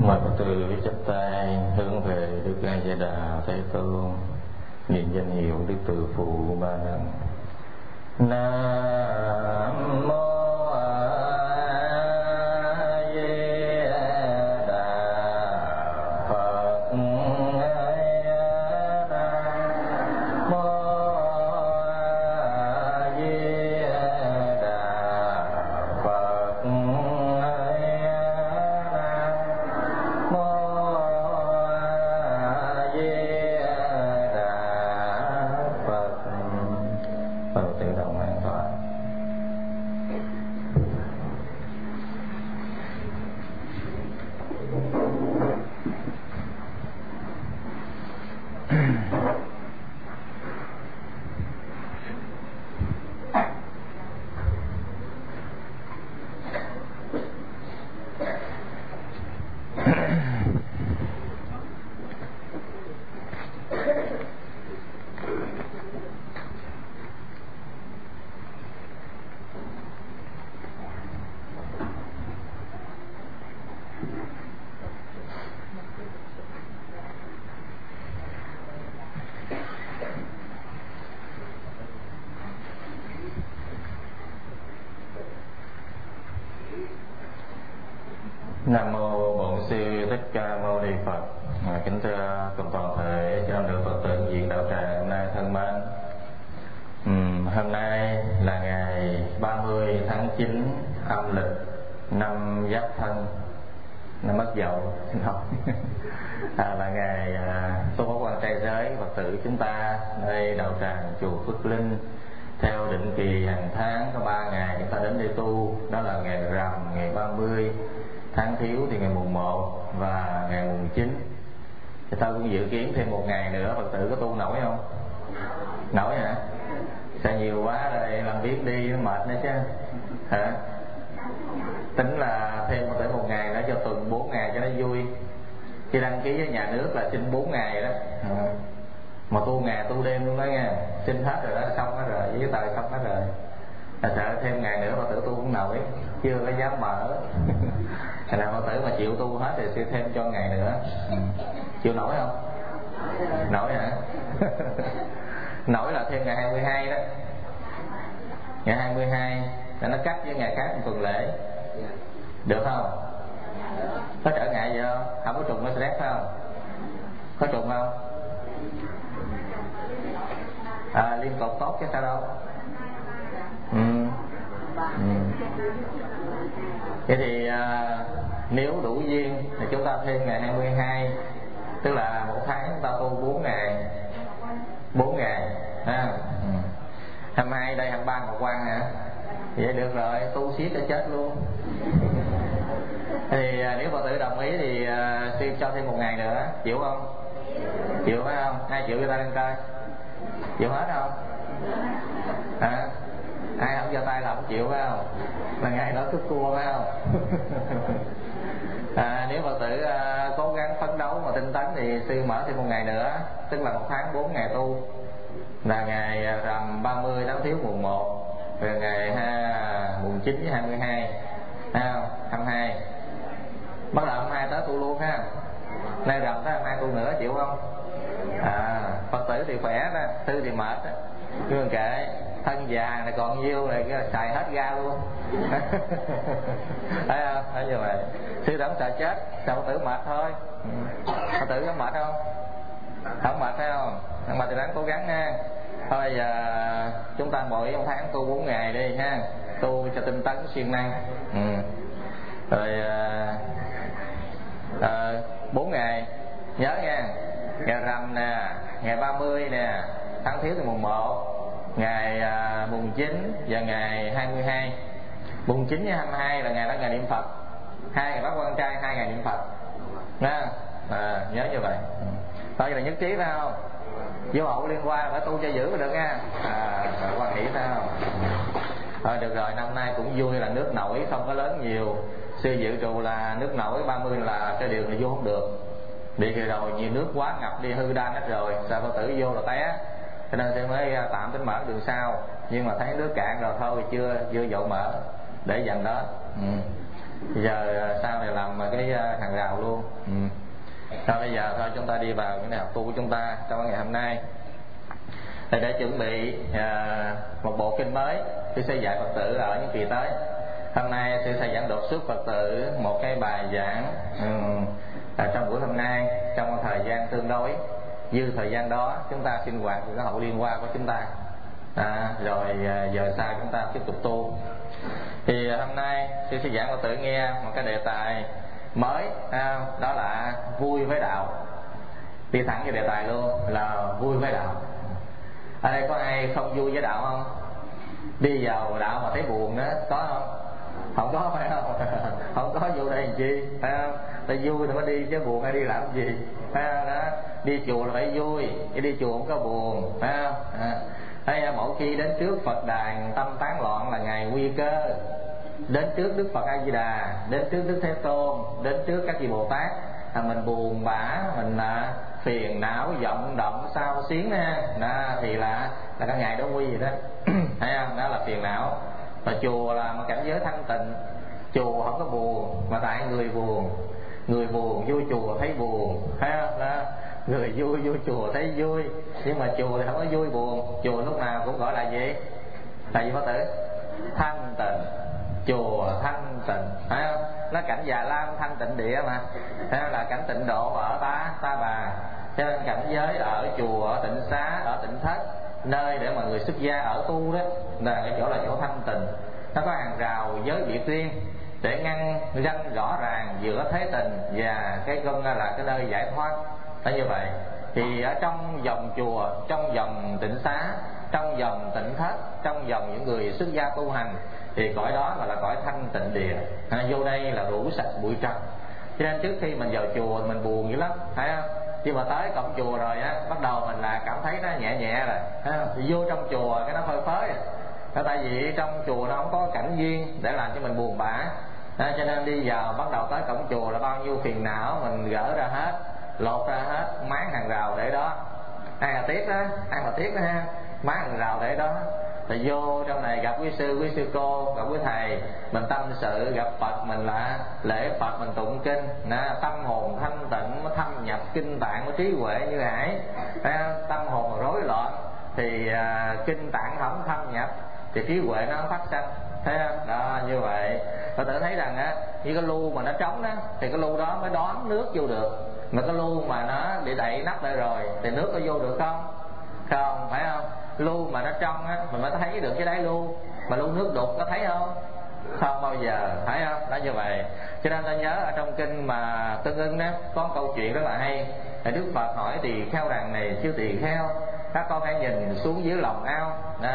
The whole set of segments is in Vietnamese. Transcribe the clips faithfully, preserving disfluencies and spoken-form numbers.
Mời Phật tử chắp tay hướng về Đức A Di Đà Thế Tôn, niệm danh hiệu Đức Từ Phụ ba lần. Nam mô Nam mô Bổn Sư Thích Ca Mâu Ni Phật. À, kính thưa cùng toàn thể cho được Phật tử diện đạo tràng hôm nay thân mến. Uhm, hôm nay là ngày ba mươi tháng chín âm lịch năm Giáp Thân, năm Mất Dậu, xin học. À, là ngày à, tu pháp quan trai giới Phật tử chúng ta nơi đạo tràng chùa Phước Linh theo định kỳ hàng tháng có ba ngày chúng ta đến đây tu, đó là ngày rằm ngày ba mươi tháng Thiếu thì ngày mùng một và ngày mùng chín. Thì tôi cũng dự kiến thêm một ngày nữa Phật tử có tu nổi không? Nổi hả? Sao nhiều quá rồi làm biết đi nó mệt nữa chứ hả? Tính là thêm Phật tử một ngày nữa cho tuần bốn ngày cho nó vui. Khi đăng ký với nhà nước là xin bốn ngày đó à. Mà tu ngày tu đêm luôn đó nha. Xin hết rồi đó, xong hết rồi, giấy tờ xong hết rồi. Là sợ thêm ngày nữa Phật tử tu cũng nổi, chưa có dám mở. Thành nào Phật tử mà chịu tu hết thì sẽ thêm cho ngày nữa. Ừ. Chịu nổi không? Nổi hả? Nổi là thêm ngày hai mươi hai đó. Ngày hai mươi hai là nó cắt với ngày khác một tuần lễ. Được không? Có trở ngại gì không? Không có trùng nó stress phải không? Có trùng không? À, liên tục tốt chứ sao đâu. Ừ. Ừ. Vậy thì à, nếu đủ duyên thì chúng ta thêm ngày hai mươi hai, tức là một tháng chúng ta tu bốn ngày, bốn ngày ha. Ừ. hai mươi hai đây hai mươi ba Ngọc Quang hả? Vậy được rồi, tu xiết cho chết luôn. Thì à, nếu Phật tử đồng ý thì à, xin cho thêm một ngày nữa, chịu không? Chịu phải không? Ai chịu cho ta lên coi? Chịu hết không? Hả? Ai không giơ tay là không chịu phải không? Là ngày đó cướp cua phải không? À, nếu Phật tử à, cố gắng phấn đấu mà tinh tấn thì sư mở thêm một ngày nữa, tức là một tháng bốn ngày tu, là ngày rằm ba mươi tháng Thiếu mùng một, rồi ngày ha, mùng chín với hai mươi hai, thấy không? hai mươi hai bắt đầu hai mươi hai tới tu luôn ha. Nay rằm tới hai mươi hai tu nữa, chịu không? À, Phật tử thì khỏe đó, sư thì mệt đó. Nhưng kệ, thân già này còn nhiêu này xài hết ga luôn. Thấy không? Thấy như vậy. Sư đã không sợ chết, sợ Phật tử mệt thôi. Phật tử có mệt không? Không mệt phải không? Không mệt thì ráng cố gắng ha. Thôi giờ chúng ta mỗi một tháng tu bốn ngày đi ha, tu cho tinh tấn siêng năng. Ừ. Rồi à, bốn ngày nhớ nha, ngày rằm nè, ngày ba mươi nè, tháng Thiếu thì mùng một, ngày à, mùng chín và ngày hai mươi hai. Mùng chín với hai mươi hai là ngày đó ngày niệm Phật, hai ngày Pháp Quan Trai, hai ngày niệm Phật nha. À, nhớ như vậy. Thôi vậy là nhất trí phải không? Vô hậu liên quan phải tu cho giữ mới được nha. À, rồi quan nghĩ phải không? Thôi được rồi, năm nay cũng vui là nước nổi không có lớn nhiều. Sư dự trù là nước nổi ba mươi là cái điều này vô không được. Bị kỳ rồi nhiều nước quá ngập đi hư đan hết rồi, sao Phật tử vô là té. Cho nên sư mới tạm tính mở đường sau. Nhưng mà thấy nước cạn rồi thôi chưa chưa dội mở, để dần đó. Ừ. Giờ sau này làm cái hàng rào luôn. ừ. Thôi bây giờ thôi chúng ta đi vào cái học tu của chúng ta trong ngày hôm nay. Để, để chuẩn bị à, một bộ kinh mới tôi sẽ dạy Phật tử ở những kỳ tới. Hôm nay tôi sẽ giảng đột xuất Phật tử một cái bài giảng um, ở trong buổi hôm nay, trong một thời gian tương đối dư thời gian đó chúng ta sinh hoạt thì có hậu liên quan của chúng ta, à, rồi giờ sau chúng ta tiếp tục tu. Thì hôm nay tôi sẽ giảng Phật tử nghe một cái đề tài mới, à, đó là vui với đạo. Đi thẳng vào đề tài luôn là vui với đạo. Ở đây có ai không vui với đạo không? Đi vào đạo mà thấy buồn đó, có không? Không có phải không? Không có vô đây làm chi, phải không? Ta vui thì mới đi chứ buồn hay đi làm gì, phải không? Đó. Đi chùa là phải vui, chứ đi chùa không có buồn, phải không? À. Hay mỗi khi đến trước Phật đàn tâm tán loạn là ngày nguy cơ. Đến trước Đức Phật A Di Đà, đến trước Đức Thế Tôn, đến trước các vị Bồ Tát, à, mình buồn bã, mình à, phiền não, vọng động, sao xuyến ha, đó, thì là là cái ngày đó nguy gì đó. Thấy không? Đó là phiền não. Và chùa là một cảnh giới thanh tịnh, chùa không có buồn, mà tại người buồn, người buồn vô chùa thấy buồn, thấy không? Đó. Người vui vô chùa thấy vui, nhưng mà chùa thì không có vui buồn. Chùa lúc nào cũng gọi là gì? Là gì Phật tử? Thanh tịnh. Chùa thanh tịnh, phải không? Nó cảnh Già Lam thanh tịnh địa mà, phải không? Là cảnh tịnh độ ở Ta Ta Bà. Cho nên cảnh giới ở chùa, ở tịnh xá, ở tịnh thất, nơi để mà người xuất gia ở tu đó, là cái chỗ là chỗ thanh tịnh. Nó có hàng rào giới biệt riêng để ngăn ranh rõ ràng giữa thế tình và cái công là cái nơi giải thoát. Đó như vậy. Thì ở trong vòng chùa, trong vòng tịnh xá, trong vòng tịnh thất, trong vòng những người xuất gia tu hành, thì cõi đó gọi là cõi thanh tịnh địa. À, vô đây là rũ sạch bụi trần. Cho nên trước khi mình vào chùa mình buồn dữ lắm, thấy không? Nhưng mà tới cổng chùa rồi á, bắt đầu mình là cảm thấy nó nhẹ nhẹ rồi, thấy không? Thì vô trong chùa cái nó phơi phới rồi. Đó, tại vì trong chùa nó không có cảnh duyên để làm cho mình buồn bã. À, cho nên đi vào bắt đầu tới cổng chùa là bao nhiêu phiền não mình gỡ ra hết, lột ra hết, máng hàng rào để đó. Ai mà tiếc đó, ai mà tiếc đó ha, máng hàng rào để đó. Thì vô trong này gặp quý sư, quý sư cô, gặp quý thầy, mình tâm sự, gặp Phật mình là lễ Phật, mình tụng kinh, nè, tâm hồn thanh tịnh, nó thâm nhập kinh tạng của trí huệ như hải. Tâm hồn rối loạn thì à, kinh tạng không thâm nhập thì trí huệ nó phát sanh. Thấy không? Đó, như vậy. Và tự thấy rằng á, như cái lu mà nó trống đó, thì cái lu đó mới đón nước vô được. Mà cái lu mà nó để đậy nắp lại rồi thì nước có vô được không? Không, phải không? Lu mà nó trong á, mình mới thấy được cái đáy lu. Mà lu nước đục có thấy không? Không bao giờ, phải không? Đó như vậy. Cho nên ta nhớ ở trong kinh mà Tương Ưng đó có một câu chuyện rất là hay. Thì Đức Phật hỏi tỳ kheo rằng này, chư tỳ kheo, các con hãy nhìn xuống dưới lòng ao đó.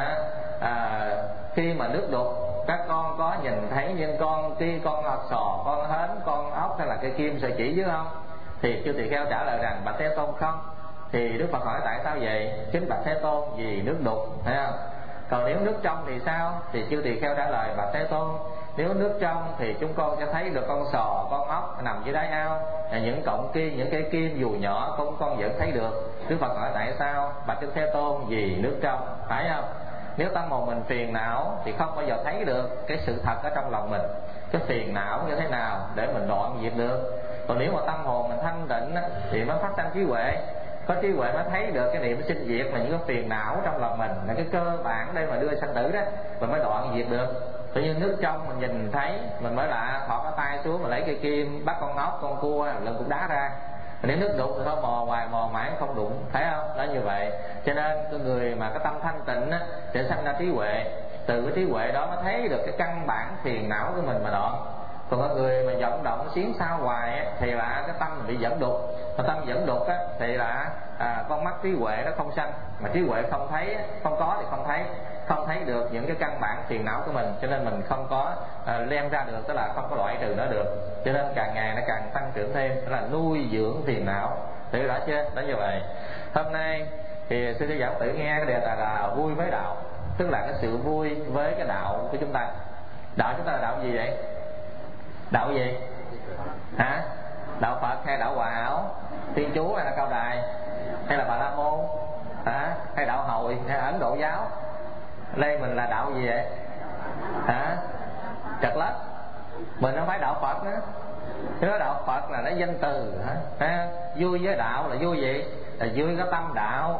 À, khi mà nước đục các con có nhìn thấy những con kia, con sò, con hến, con ốc hay là cây kim sợi chỉ dưới không? Thì chư tỳ kheo trả lời rằng bạch Thế Tôn không. Thì Đức Phật hỏi tại sao vậy? Kính bạch Thế Tôn, vì nước đục, thấy không? Còn nếu nước trong thì sao? Thì chư tỳ kheo trả lời bạch Thế Tôn, nếu nước trong thì chúng con sẽ thấy được con sò, con ốc nằm dưới đáy ao, những cọng kim, những cây kim dù nhỏ con con vẫn thấy được. Đức Phật hỏi tại sao? Bạch Đức Thế Tôn, vì nước trong, phải không? Nếu tâm hồn mình phiền não thì không bao giờ thấy được cái sự thật ở trong lòng mình, cái phiền não như thế nào để mình đoạn diệt được. Còn nếu mà tâm hồn mình thanh tịnh thì mới phát sanh trí huệ. Có trí huệ mới thấy được cái niệm sinh diệt là những cái phiền não trong lòng mình, là cái cơ bản đây mà đưa sanh tử đó, mình mới đoạn diệt được. Tự nhiên nước trong mình nhìn thấy, mình mới là thọt cái tay xuống mà lấy cây kim bắt con ốc, con cua, lần cũng đá ra. Nếu nước đục thì thôi mò hoài mò mãi không đụng, thấy không? Đó như vậy. Cho nên cái người mà cái tâm thanh tịnh á, sẽ sanh ra trí huệ. Từ cái trí huệ đó mới thấy được cái căn bản phiền não của mình mà đoạn. Còn có người mà vọng động xuyến sao hoài á, thì là cái tâm mình bị dẫn đục. Mà tâm dẫn đục á, thì là à, con mắt trí huệ nó không sanh. Mà trí huệ không thấy, không có thì không thấy, không thấy được những cái căn bản phiền não của mình, cho nên mình không có à, lem ra được, tức là không có loại trừ nó được. Cho nên càng ngày nó càng tăng trưởng thêm, đó là nuôi dưỡng phiền não. Hiểu rõ chưa? Đó như vậy. Hôm nay thì sư sẽ giảng tự nghe cái đề tài là vui với đạo, tức là cái sự vui với cái đạo của chúng ta. Đạo chúng ta là đạo gì vậy? Đạo gì? Hả? Đạo Phật hay đạo Hòa Hảo? Thiên Chúa hay là Cao Đài? Hay là Bà La Môn? Hả? Hay đạo Hồi hay là Ấn Độ giáo? Đây mình là đạo gì vậy? Hả? Trật Lất? Mình không phải đạo Phật nữa. Cái đạo Phật là nó danh từ hả? Vui với đạo là vui gì? Là vui cái tâm đạo.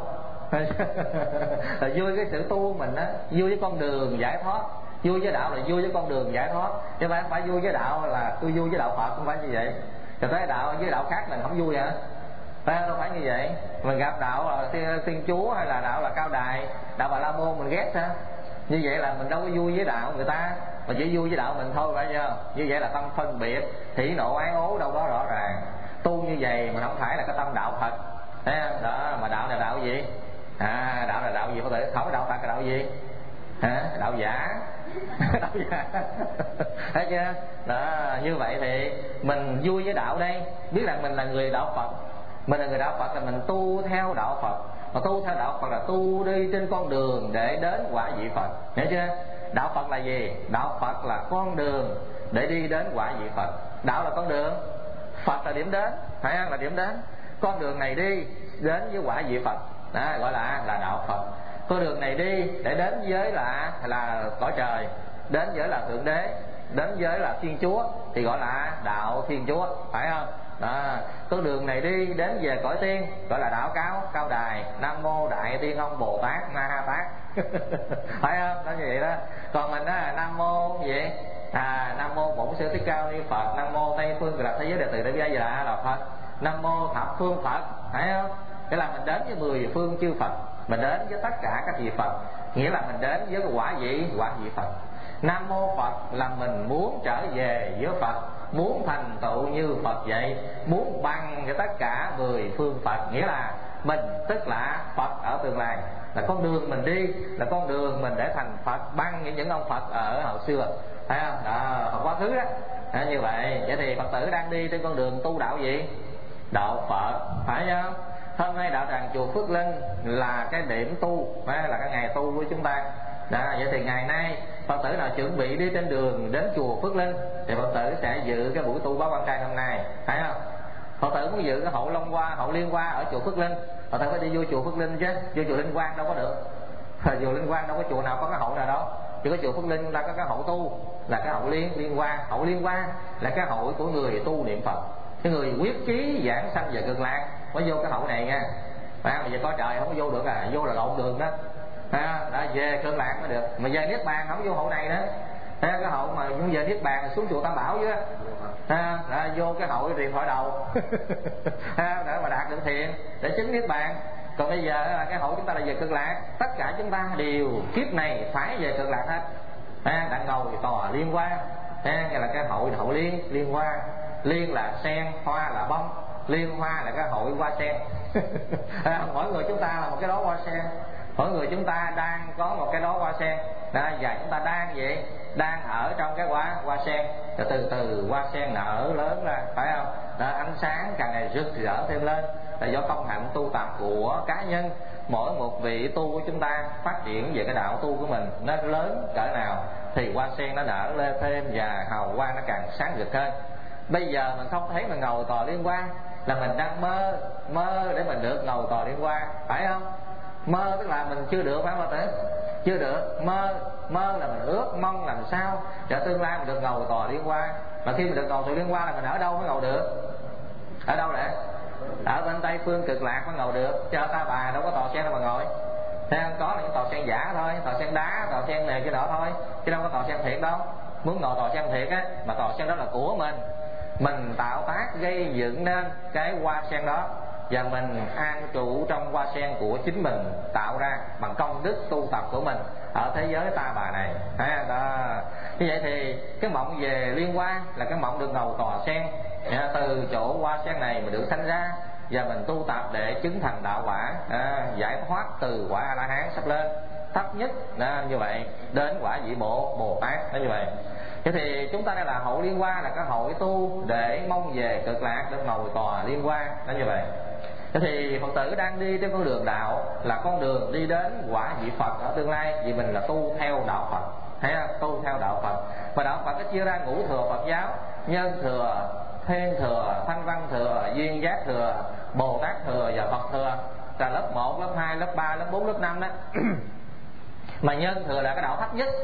Là vui cái sự tu mình á, vui với con đường giải thoát. Vui với đạo là vui với con đường giải thoát, chứ không phải vui với đạo là tôi vui với đạo Phật, không phải như vậy. Rồi tới đạo với đạo khác mình không vui hả? Phải không? Đâu phải như vậy. Mình gặp đạo là thiên, thiên chúa hay là đạo là cao đài, đạo Bà La Môn mình ghét sao? Như vậy là mình đâu có vui với đạo người ta, mà chỉ vui với đạo mình thôi, phải chưa? Như vậy là tâm phân biệt, thỉ nộ ái ố đâu đó rõ ràng. Tu như vậy mà không phải là cái tâm đạo Phật. Thấy không? Đó, mà đạo là đạo gì? À, đạo là đạo gì? Có thể không, đạo Phật là đạo gì? Hả? Đạo giả. Đạo giả. Thấy chưa? Đó, như vậy thì mình vui với đạo đây, biết rằng mình là người đạo Phật. Mình là người đạo Phật là mình tu theo đạo Phật. Mà tu theo đạo Phật là tu đi trên con đường để đến quả vị Phật. Hiểu chưa? Đạo Phật là gì? Đạo Phật là con đường để đi đến quả vị Phật. Đạo là con đường, Phật là điểm đến, phải không? Là điểm đến. Con đường này đi đến với quả vị Phật, đó gọi là là đạo Phật. Con đường này đi để đến với là là cõi trời, đến với là thượng đế, đến với là Thiên Chúa thì gọi là đạo Thiên Chúa, phải không? Đó, con đường này đi đến về cõi tiên gọi là đạo cao cao đài, Nam Mô Đại Tiên Ông Bồ Tát Ma Ha Tát. Phải không? Đó như vậy đó. Còn mình đó là Nam Mô gì? À, Nam Mô Bổn Sư Thích Ca Mâu Ni Phật, Nam Mô Tây Phương Cực Lạc Thế Giới Đệ Tử Đại Bi A Di Đà là Phật, Nam Mô Thập Phương Phật, phải không? Thế là mình đến với mười phương chư Phật, mình đến với tất cả các vị Phật, nghĩa là mình đến với quả vị quả vị Phật. Nam Mô Phật là mình muốn trở về với Phật, muốn thành tựu như Phật vậy, muốn bằng cho tất cả mười phương Phật, nghĩa là mình tức là Phật ở tương lai, là con đường mình đi, là con đường mình để thành Phật bằng những những ông Phật ở hậu xưa, thấy không? Đó, Phật quá khứ đó. Đó, như vậy, vậy thì Phật tử đang đi trên con đường tu đạo gì? Đạo Phật, phải không? Hôm nay đạo tràng chùa Phước Linh là cái điểm tu, là cái ngày tu của chúng ta. Đó, vậy thì ngày nay Phật tử nào chuẩn bị đi trên đường đến chùa Phước Linh thì Phật tử sẽ dự cái buổi tu Báo Quan Trai hôm nay, phải không? Phật tử muốn dự cái hậu Long Hoa, hậu Liên Hoa ở chùa Phước Linh, Phật tử phải đi vô chùa Phước Linh chứ, vô chùa Linh Quang đâu có được. Chùa Linh Quang đâu có chùa nào có cái hậu nào đâu. Chỉ có chùa Phước Linh là có cái hậu tu, là cái hậu liên liên hoa. Hậu liên hoa là cái hội của người tu niệm Phật, cái người quyết chí giảng sanh về cực lạc mới vô cái hậu này nha. Phải không? Mà giờ có trời không có vô được à, vô là lộn đường đó. À, đã về cực lạc mới được, mà về niết bàn không vô hậu này nữa. À, cái hậu mà muốn về niết bàn xuống chùa Tam Bảo chứ. À, đã vô cái hậu cái điện thoại đầu. À, để mà đạt được thiện để chứng niết bàn. Còn bây giờ là cái hậu chúng ta là về cực lạc, tất cả chúng ta đều kiếp này phải về cực lạc hết. À, đã ngồi tòa liên hoa, à, là cái hội hậu liên liên hoa. Liên là sen, hoa là bông, liên hoa là cái hội hoa sen. À, mỗi người chúng ta là một cái đó hoa sen, mỗi người chúng ta đang có một cái đó hoa sen đó, và chúng ta đang vậy đang ở trong cái hoa hoa sen, rồi từ từ hoa sen nở lớn ra, phải không? Đó, ánh sáng càng ngày rực rỡ thêm lên là do công hạnh tu tập của cá nhân. Mỗi một vị tu của chúng ta phát triển về cái đạo tu của mình nó lớn cỡ nào thì hoa sen nó nở lên thêm và hào quang nó càng sáng rực hơn. Bây giờ mình không thấy mình ngồi tòa liên hoa là mình đang mơ mơ để mình được ngồi tòa liên hoa, phải không? Mơ tức là mình chưa được, phải không ạ? Chưa được. Mơ mơ là mình ước mong làm sao để tương lai mình được ngồi tòa liên hoa. Mà khi mình được ngồi tòa liên hoa là mình ở đâu mới ngồi được? Ở đâu để? Ở bên Tây Phương Cực Lạc mới ngồi được, chứ ở Ta Bà đâu có tòa sen đâu mà ngồi. Thế không? Có là những tòa sen giả thôi, tòa sen đá, tòa sen này cái đó thôi, chứ đâu có tòa sen thiệt đâu. Muốn ngồi tòa sen thiệt á, mà tòa sen đó là của mình, mình tạo tác gây dựng nên cái hoa sen đó, và mình an trụ trong hoa sen của chính mình tạo ra bằng công đức tu tập của mình ở thế giới Ta Bà này. À, đó. Như vậy thì cái mộng về liên hoa là cái mộng được ngồi tòa sen, à, từ chỗ hoa sen này mình được sanh ra và mình tu tập để chứng thành đạo quả, à, giải thoát từ quả A La Hán sắp lên thấp nhất, à, như vậy đến quả vị bộ Bồ Tát, đó như vậy. Thế thì chúng ta đây là hậu liên hoa, là cái hội tu để mong về cực lạc, để ngồi tòa liên hoa, đó như vậy. Thế thì Phật tử đang đi trên con đường đạo là con đường đi đến quả vị Phật ở tương lai, vì mình là tu theo đạo Phật, thấy không? Tu theo đạo Phật. Và đạo Phật nó chia ra ngũ thừa Phật giáo: nhân thừa, thiên thừa, thanh văn thừa, duyên giác thừa, Bồ Tát thừa và Phật thừa. Là lớp một, lớp hai, lớp ba, lớp bốn, lớp năm đó. Mà nhân thừa là cái đạo thấp nhất,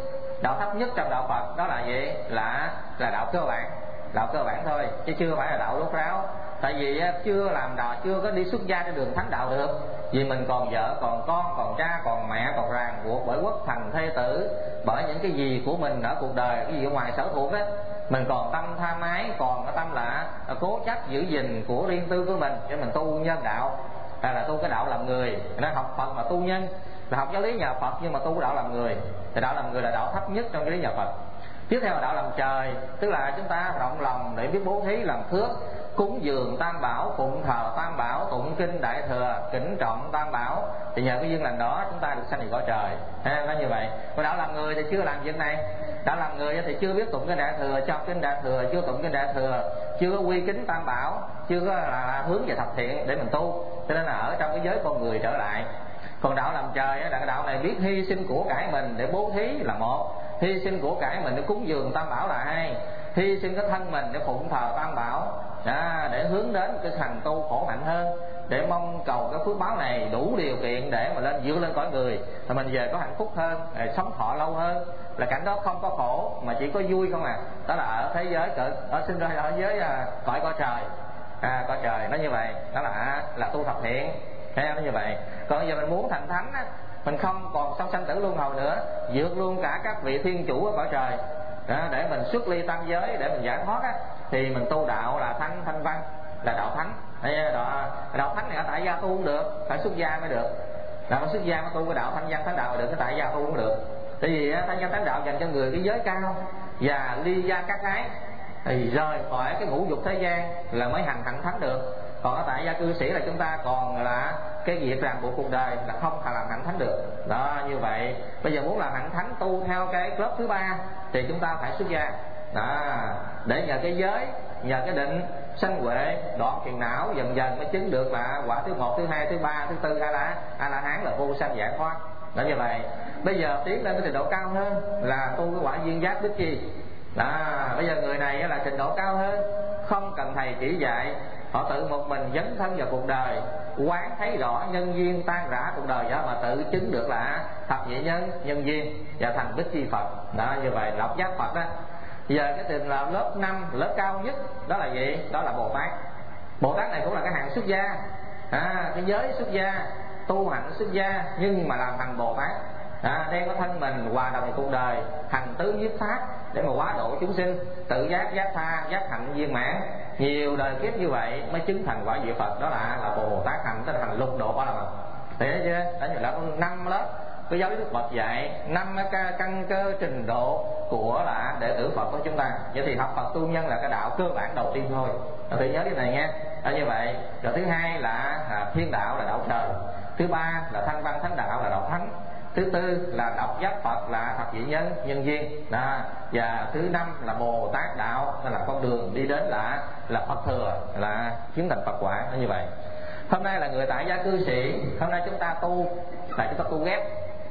Đạo thấp nhất trong đạo Phật đó là gì? Là là đạo cơ bản, đạo cơ bản thôi, chứ chưa phải là đạo rốt ráo. Tại vì chưa làm đạo, chưa có đi xuất gia trên đường thánh đạo được. Vì mình còn vợ, còn con, còn cha, còn mẹ, còn ràng buộc bởi quốc thành thê tử, bởi những cái gì của mình ở cuộc đời, cái gì ở ngoài sở thuộc đó. Mình còn tâm tham ái, còn cái tâm là cố chấp giữ gìn của riêng tư của mình, cho mình tu nhân đạo, hay là tu cái đạo làm người. Nên học Phật mà tu nhân là học giáo lý nhà Phật, nhưng mà tu đạo làm người. Thì đạo làm người là đạo thấp nhất trong giáo lý nhà Phật. Tiếp theo là đạo làm trời, tức là chúng ta rộng lòng để biết bố thí làm phước, cúng dường tam bảo, phụng thờ tam bảo, tụng kinh đại thừa, kính trọng tam bảo, thì nhờ cái duyên lành đó chúng ta được sanh về cõi trời. Ha, nó như vậy. Còn đạo làm người thì chưa làm việc này. Đạo làm người thì chưa biết tụng kinh đại thừa, cho kinh đại thừa, chưa tụng kinh đại thừa, chưa có quy kính tam bảo, chưa có là hướng về thập thiện để mình tu, cho nên là ở trong cái giới con người trở lại. Còn đạo làm trời là cái đạo này biết hy sinh của cải mình để bố thí là một, hy sinh của cải mình để cúng dường tam bảo là hai, hy sinh cái thân mình để phụng thờ tam bảo, à, để hướng đến cái thành tu khổ hạnh hơn, để mong cầu cái phước báo này đủ điều kiện để mà lên vượt lên cõi người, thì mình về có hạnh phúc hơn, sống thọ lâu hơn, là cảnh đó không có khổ mà chỉ có vui không à. Đó là ở thế giới cỡ ở sinh ra ở giới à, cõi cõi trời, à, cõi trời nó như vậy. Đó là là tu thập thiện, thấy nó như vậy. Còn giờ mình muốn thành thánh á, mình không còn sống sanh tử luân hồi nữa, vượt luôn cả các vị thiên chủ ở cõi trời đó, để mình xuất ly tam giới, để mình giải thoát á, thì mình tu đạo là thanh thanh văn, là đạo thánh. Đạo, đạo thánh này ở tại gia tu cũng được, phải xuất gia mới được. Đạo xuất gia mà tu cái đạo thanh văn thánh đạo mới được, cái tại gia tu cũng được. Tại vì thanh văn thánh đạo dành cho người cái giới cao và ly gia các ái, thì rời khỏi cái ngũ dục thế gian là mới hành hạnh thánh được. Còn ở tại gia cư sĩ là chúng ta còn là cái việc ràng buộc cuộc đời, là không thể làm hạnh thánh được. Đó, như vậy bây giờ muốn làm hạnh thánh tu theo cái lớp thứ ba thì chúng ta phải xuất gia. Đó, để nhờ cái giới, nhờ cái định sanh huệ, đoạn phiền não, dần dần mới chứng được là quả thứ một, thứ hai, thứ ba, thứ tư, a la a la hán, là vô sanh giải thoát. Đó, như vậy bây giờ tiến lên cái trình độ cao hơn là tu cái quả duyên giác bích chi. Đó, bây giờ người này là trình độ cao hơn, không cần thầy chỉ dạy, họ tự một mình dấn thân vào cuộc đời, quán thấy rõ nhân duyên tan rã cuộc đời, đó mà tự chứng được là thập nhị nhân nhân duyên và thành bích chi Phật. Đó, như vậy độc giác Phật đó. Giờ cái tình là lớp năm, lớp cao nhất đó là gì? Đó là Bồ Tát. Bồ Tát này cũng là cái hạng xuất gia, à, cái giới xuất gia, tu hạnh xuất gia, nhưng mà làm thành Bồ Tát, à, đem cái thân mình hòa đồng cuộc đời, hành tứ nhiếp pháp để mà hóa độ chúng sinh, tự giác, giác tha, giác hạnh viên mãn, nhiều đời kiếp như vậy mới chứng thành quả vị Phật. Đó là là Bồ Tát hành, tức là hành lục độ ba la mật. Thấy chưa? Đó là năm lớp cái giáo lý Đức Phật dạy, năm cái căn cơ trình độ của là đệ tử Phật của chúng ta. Vậy thì học Phật tu nhân là cái đạo cơ bản đầu tiên thôi, phải nhớ cái này nha. Đó, như vậy. Rồi thứ hai là à, thiên đạo là đạo trời, thứ ba là thanh văn thánh đạo là đạo thánh, thứ tư là độc giác Phật là thập nhị nhân nhân duyên đó, và thứ năm là Bồ Tát đạo, là con đường đi đến là là Phật thừa, là chứng thành Phật quả. Như vậy hôm nay là người tại gia cư sĩ, hôm nay chúng ta tu là chúng ta tu ghép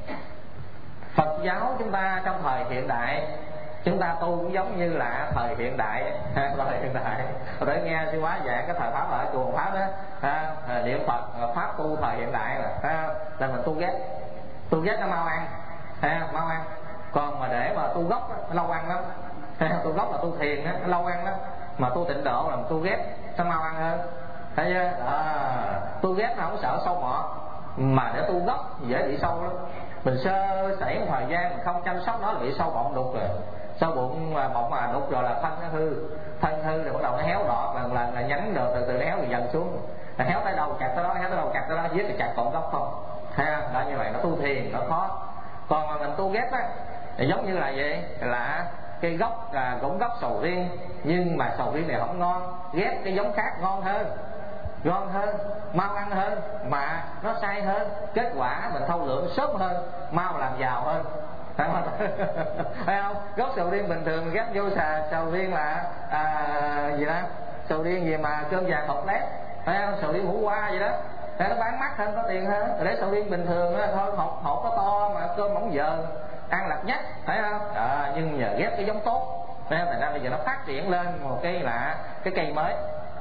Phật giáo. Chúng ta trong thời hiện đại chúng ta tu cũng giống như là thời hiện đại, thời hiện đại để nghe sư hóa giảng cái thời pháp ở chùa Pháp đó, ha, niệm Phật pháp tu thời hiện đại là, ha, là mình tu ghép, tu ghép nó mau ăn, ha, mau ăn. Còn mà để mà tu gốc nó lâu ăn lắm, ha, tu gốc là tu thiền á, nó lâu ăn lắm, mà tu tịnh độ là tu ghép nó mau ăn hơn. Thấy chưa? À, tu ghép nó không sợ sâu mọt, mà để tu gốc dễ bị sâu lắm. Mình sơ sẩy một thời gian mình không chăm sóc nó là bị sâu bọng đục rồi, sâu bụng bọng mà đục rồi là thân nó hư, thân hư rồi bắt đầu nó héo đọt, lần lần là nhánh được, từ từ nó héo rồi dần xuống, là héo tới đâu chặt tới đó, héo tới đâu chặt tới đó, dưới thì chặt cọng gốc không, ha. Đó, như vậy nó tu thiền nó khó. Còn mà mình tu ghép á thì giống như là vậy, là cái gốc là cũng gốc sầu riêng, nhưng mà sầu riêng này không ngon, ghép cái giống khác ngon hơn, ngon hơn, mau ăn hơn, mà nó sai hơn, kết quả mình thâu lượng sớm hơn, mau làm giàu hơn. Thấy không? Thấy không? Gốc sầu riêng bình thường ghép vô xà sầu riêng là à, gì đó, sầu riêng gì mà cơm vàng hột lép, thấy không? Sầu riêng hủ qua gì đó, thế nó bán mắc hơn, có tiền hơn. Để sầu riêng bình thường đó, thôi hột hột có to mà cơm mỏng giờ ăn lặt nhất, thấy không? À, nhưng nhờ ghép cái giống tốt, thấy không? Thành ra bây giờ nó phát triển lên một cái là cái cây mới,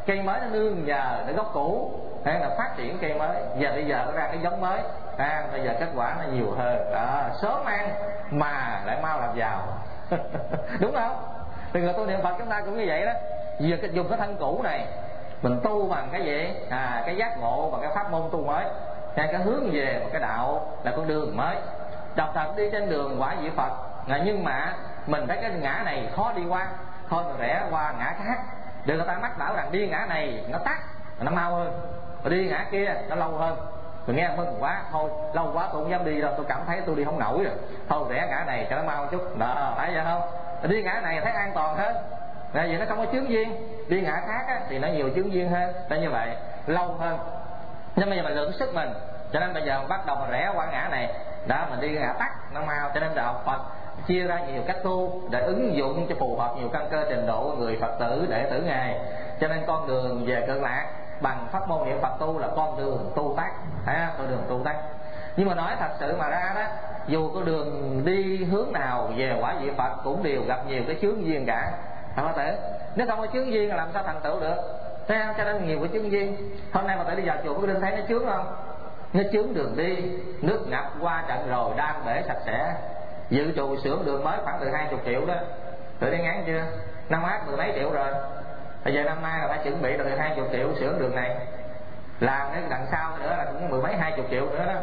cây mới nó nương nhờ cái gốc cũ, hay là phát triển cây mới, giờ bây giờ nó ra cái giống mới, à, bây giờ kết quả nó nhiều hơn, à, sớm ăn mà lại mau làm giàu. Đúng không? Thì người tu niệm Phật chúng ta cũng như vậy đó, giờ cái dùng cái thân cũ này mình tu bằng cái gì? À, cái giác ngộ bằng cái pháp môn tu mới, hay cái hướng về một cái đạo là con đường mới. Đọc thật đi trên đường quả vị Phật, à, nhưng mà mình thấy cái ngã này khó đi qua, thôi mình rẽ qua ngã khác. Đừng người ta mách bảo rằng đi ngã này nó tắt, nó mau hơn, và đi ngã kia nó lâu hơn. Mình nghe mừng quá, thôi lâu quá tôi không dám đi đâu, tôi cảm thấy tôi đi không nổi rồi, thôi rẽ ngã này cho nó mau chút. Đó, phải vậy không? Đi ngã này thấy an toàn hơn, là vì nó không có chướng duyên. Đi ngã khác á, thì nó nhiều chướng duyên hơn, nên như vậy lâu hơn. Nhưng bây giờ mình lượng sức mình, cho nên bây giờ mình bắt đầu mình rẽ qua ngã này, đó mình đi ngã tắt nó mau. Cho nên đạo Phật chia ra nhiều cách tu để ứng dụng cho phù hợp nhiều căn cơ trình độ người Phật tử đệ tử Ngài. Cho nên con đường về Cực Lạc bằng pháp môn niệm Phật tu là con đường tu tắt, à, con đường tu tắt. Nhưng mà nói thật sự mà ra đó, dù con đường đi hướng nào về quả vị Phật cũng đều gặp nhiều cái chướng duyên cả. Không có thể, nếu không có chướng duyên là làm sao thành tựu được? Thấy không? Cho nên nhiều cái chướng duyên. Hôm nay mà tự đi vào chùa có đinh thấy nó chướng không? Nó chướng đường đi, nước ngập qua trận rồi đan bể sạch sẽ. Dự trù sửa đường mới khoảng từ hai mươi triệu đó, tự đi ngán chưa? Năm ác mười mấy triệu rồi. Bây giờ năm nay là phải chuẩn bị từ hai mươi triệu sửa đường này, làm cái đằng sau nữa là cũng mười mấy hai chục triệu nữa đó.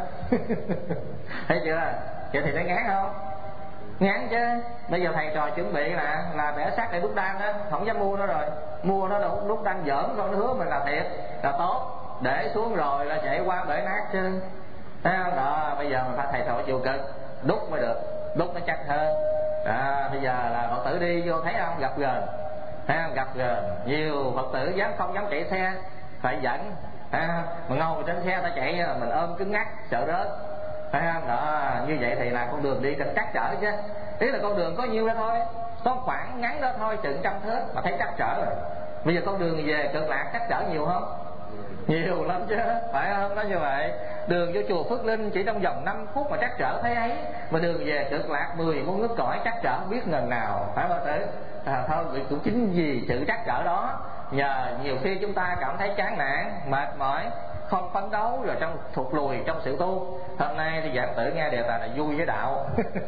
Thấy chưa? Vậy thì thấy ngán không? Ngán chứ. Bây giờ thầy trò chuẩn bị là là bẻ sắt để đúc đan đó, không dám mua nó rồi. Mua nó đúc, đúc đan giỡn, con nó hứa mình là thiệt là tốt, để xuống rồi là chạy qua bể nát chứ. Thấy không? Đó, bây giờ mình phải thầy trò chịu cực đúc mới được, đúc nó chắc hơn. À, bây giờ là Phật tử đi vô thấy không? Gặp gần, thấy không? Gặp gần nhiều Phật tử dám không dám chạy xe, phải dẫn. À, mà ngồi trên xe ta chạy mình ôm cứng ngắc sợ rớt, phải không? Đó, như vậy thì là con đường đi cần trắc trở chứ. Ý là con đường có nhiêu đó thôi, có khoảng ngắn đó thôi, chừng trăm thước mà thấy trắc trở rồi. Bây giờ con đường về Cực Lạc trắc trở nhiều không? Nhiều lắm chứ, phải không? Nó như vậy. Đường vô chùa Phước Linh chỉ trong vòng năm phút mà trắc trở thấy ấy, mà đường về Cực Lạc mười muôn nước cõi trắc trở không biết ngần nào, phải không tử? À, thôi cũng chính vì sự trắc trở đó, nhờ nhiều khi chúng ta cảm thấy chán nản, mệt mỏi, không phấn đấu rồi trong thụt lùi trong sự tu. Hôm nay thì giảng tử nghe đề tài là vui với đạo.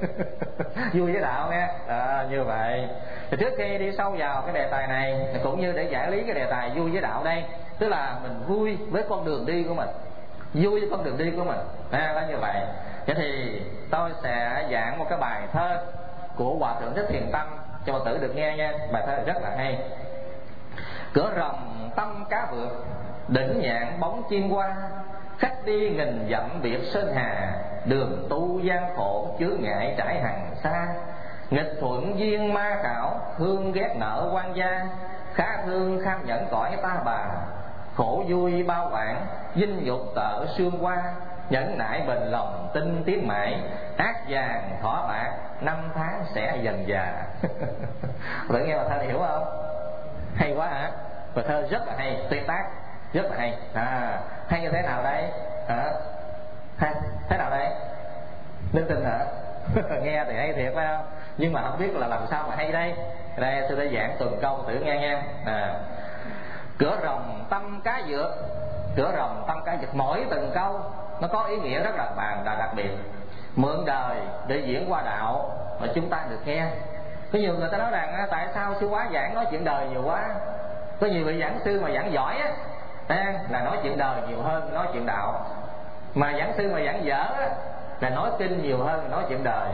Vui với đạo nghe, à, như vậy. Thì trước khi đi sâu vào cái đề tài này, cũng như để giải lý cái đề tài vui với đạo đây, tức là mình vui với con đường đi của mình, vui với con đường đi của mình, à, đó như vậy. Vậy thì tôi sẽ giảng một cái bài thơ của Hòa Thượng Thích Thiền Tâm cho Phật tử được nghe nha. Bài thơ rất là hay. Cửa rồng tâm cá vượt, đỉnh nhạn bóng chim qua, khách đi nghìn dặm biệt sơn hà, đường tu gian khổ chướng ngại trải hằng xa. Nghịch thuận duyên ma khảo, thương ghét nợ quan gia, khá thương kham nhẫn cõi ta bà. Khổ vui bao quản, dinh dục tợ xương qua, nhẫn nại bền lòng tin tiến mãi, ác vàng thỏ bạc năm tháng sẽ dần già. Tự nghe bài thơ này hiểu không? Hay quá hả? Bài thơ rất là hay, tuyệt tác rất là hay. À, hay như thế nào đây? Hả? Hay thế nào đây? Linh tinh hả? Nghe thì hay thiệt phải không? Nhưng mà không biết là làm sao mà hay đây. Đây tôi đã giảng từng câu tự nghe nha. À, cửa rồng tâm cá vượt, cửa rồng tâm cá vượt, mỗi từng câu nó có ý nghĩa rất là bàn là đặc biệt. Mượn đời để diễn qua đạo mà chúng ta được nghe. Có nhiều người ta nói rằng tại sao sư quá giảng nói chuyện đời nhiều quá. Có nhiều vị giảng sư mà giảng giỏi á, là nói chuyện đời nhiều hơn nói chuyện đạo. Mà giảng sư mà giảng dở á, là nói kinh nhiều hơn nói chuyện đời.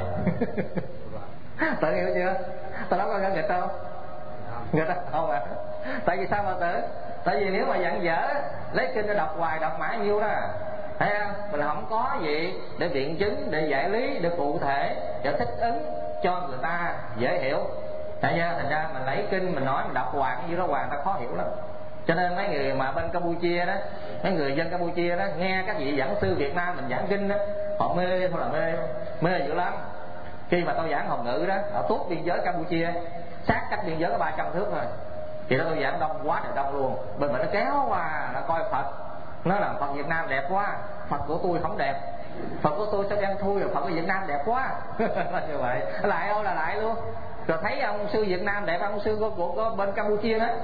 Tự hiểu chưa? Tao nói có ngân nghịch không? Nghịch không à? Tại vì sao mà tự? Tại vì nếu mà giảng dở, lấy kinh ra đọc hoài đọc mãi nhiêu đó, thấy không? Mình không có gì để biện chứng, để giải lý, để cụ thể, để thích ứng cho người ta dễ hiểu. Tại ra thành ra mình lấy kinh mình nói mình đọc hoài cái gì đó hoài ta khó hiểu lắm. Cho nên mấy người mà bên Campuchia đó, mấy người dân Campuchia đó nghe các vị giảng sư Việt Nam mình giảng kinh đó, họ mê thôi là mê, mê dữ lắm. Khi mà tôi giảng Hồng Ngữ đó, ở tuốt biên giới Campuchia, sát cách biên giới có ba trăm thước thôi, thì đó tôi giảng đông quá trời đông luôn. Bên mình nó kéo qua nó coi Phật, nó là Phật Việt Nam đẹp quá, Phật của tôi không đẹp, Phật của tôi sao đen thui rồi, Phật của Việt Nam đẹp quá. Như vậy lại đâu là lại luôn. Rồi thấy ông sư Việt Nam đẹp, ông sư của, của, của bên Campuchia đó,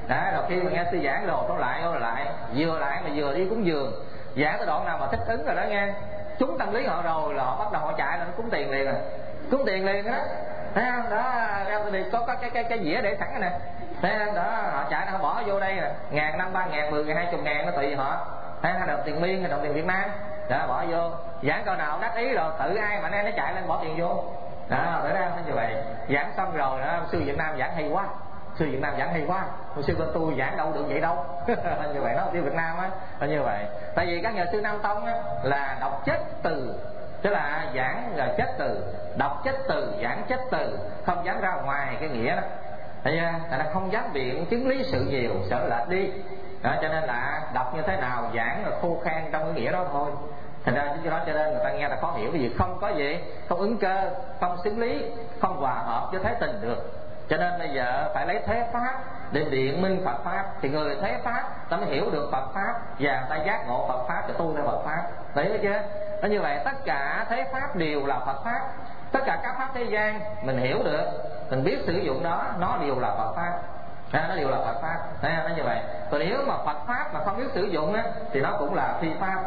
đó, rồi khi mà nghe sư giảng đồ nó lại nó lại vừa lại mà vừa đi cúng dường, giảng tới đoạn nào mà thích ứng rồi đó nghe, chúng tâm lý họ rồi là họ bắt đầu họ chạy lên cúng tiền liền rồi, cúng tiền liền đó, thấy không? Đó, thì có có cái cái cái dĩa để sẵn này nè, thấy không? Đó, họ chạy họ bỏ vô đây nè, ngàn, năm, ba ngàn, mười ngàn, hai chục ngàn nó tùy họ, thấy không? Đồng tiền miên hay đồng tiền Việt Nam, đó bỏ vô, giảng câu nào đắc ý rồi tự ai mà anh em nó chạy lên bỏ tiền vô, đó, để ra như vậy. Giảng xong rồi đó, sư Việt Nam giảng hay quá, sư Việt Nam giảng hay quá, sư bên tôi giảng đâu được vậy đâu. Như vậy đó, sư Việt Nam á là như vậy. Tại vì các nhà sư Nam Tông á là đọc chết từ, tức là giảng là chết từ, đọc chết từ, giảng chết từ, không dám ra ngoài cái nghĩa đó. Thấy chưa? Là không dám biện chứng lý sự nhiều, sợ lệch đi. Đó, cho nên là đọc như thế nào giảng là khô khan trong cái nghĩa đó thôi. Thành ra chính đó cho nên người ta nghe là khó hiểu, cái gì không có gì, không ứng cơ, không xứng lý, không hòa hợp với thế tình được. Cho nên bây giờ phải lấy thế pháp để biện minh Phật pháp, thì người thế pháp ta mới hiểu được Phật pháp và ta giác ngộ Phật pháp để tu theo Phật pháp. Thấy chưa? Nó như vậy, tất cả thế pháp đều là Phật pháp. Tất cả các pháp thế gian mình hiểu được, mình biết sử dụng đó, nó đều là Phật pháp. À, nó đều là Phật pháp. Thấy không? Nó như vậy. Còn nếu mà Phật pháp mà không biết sử dụng á, thì nó cũng là phi pháp.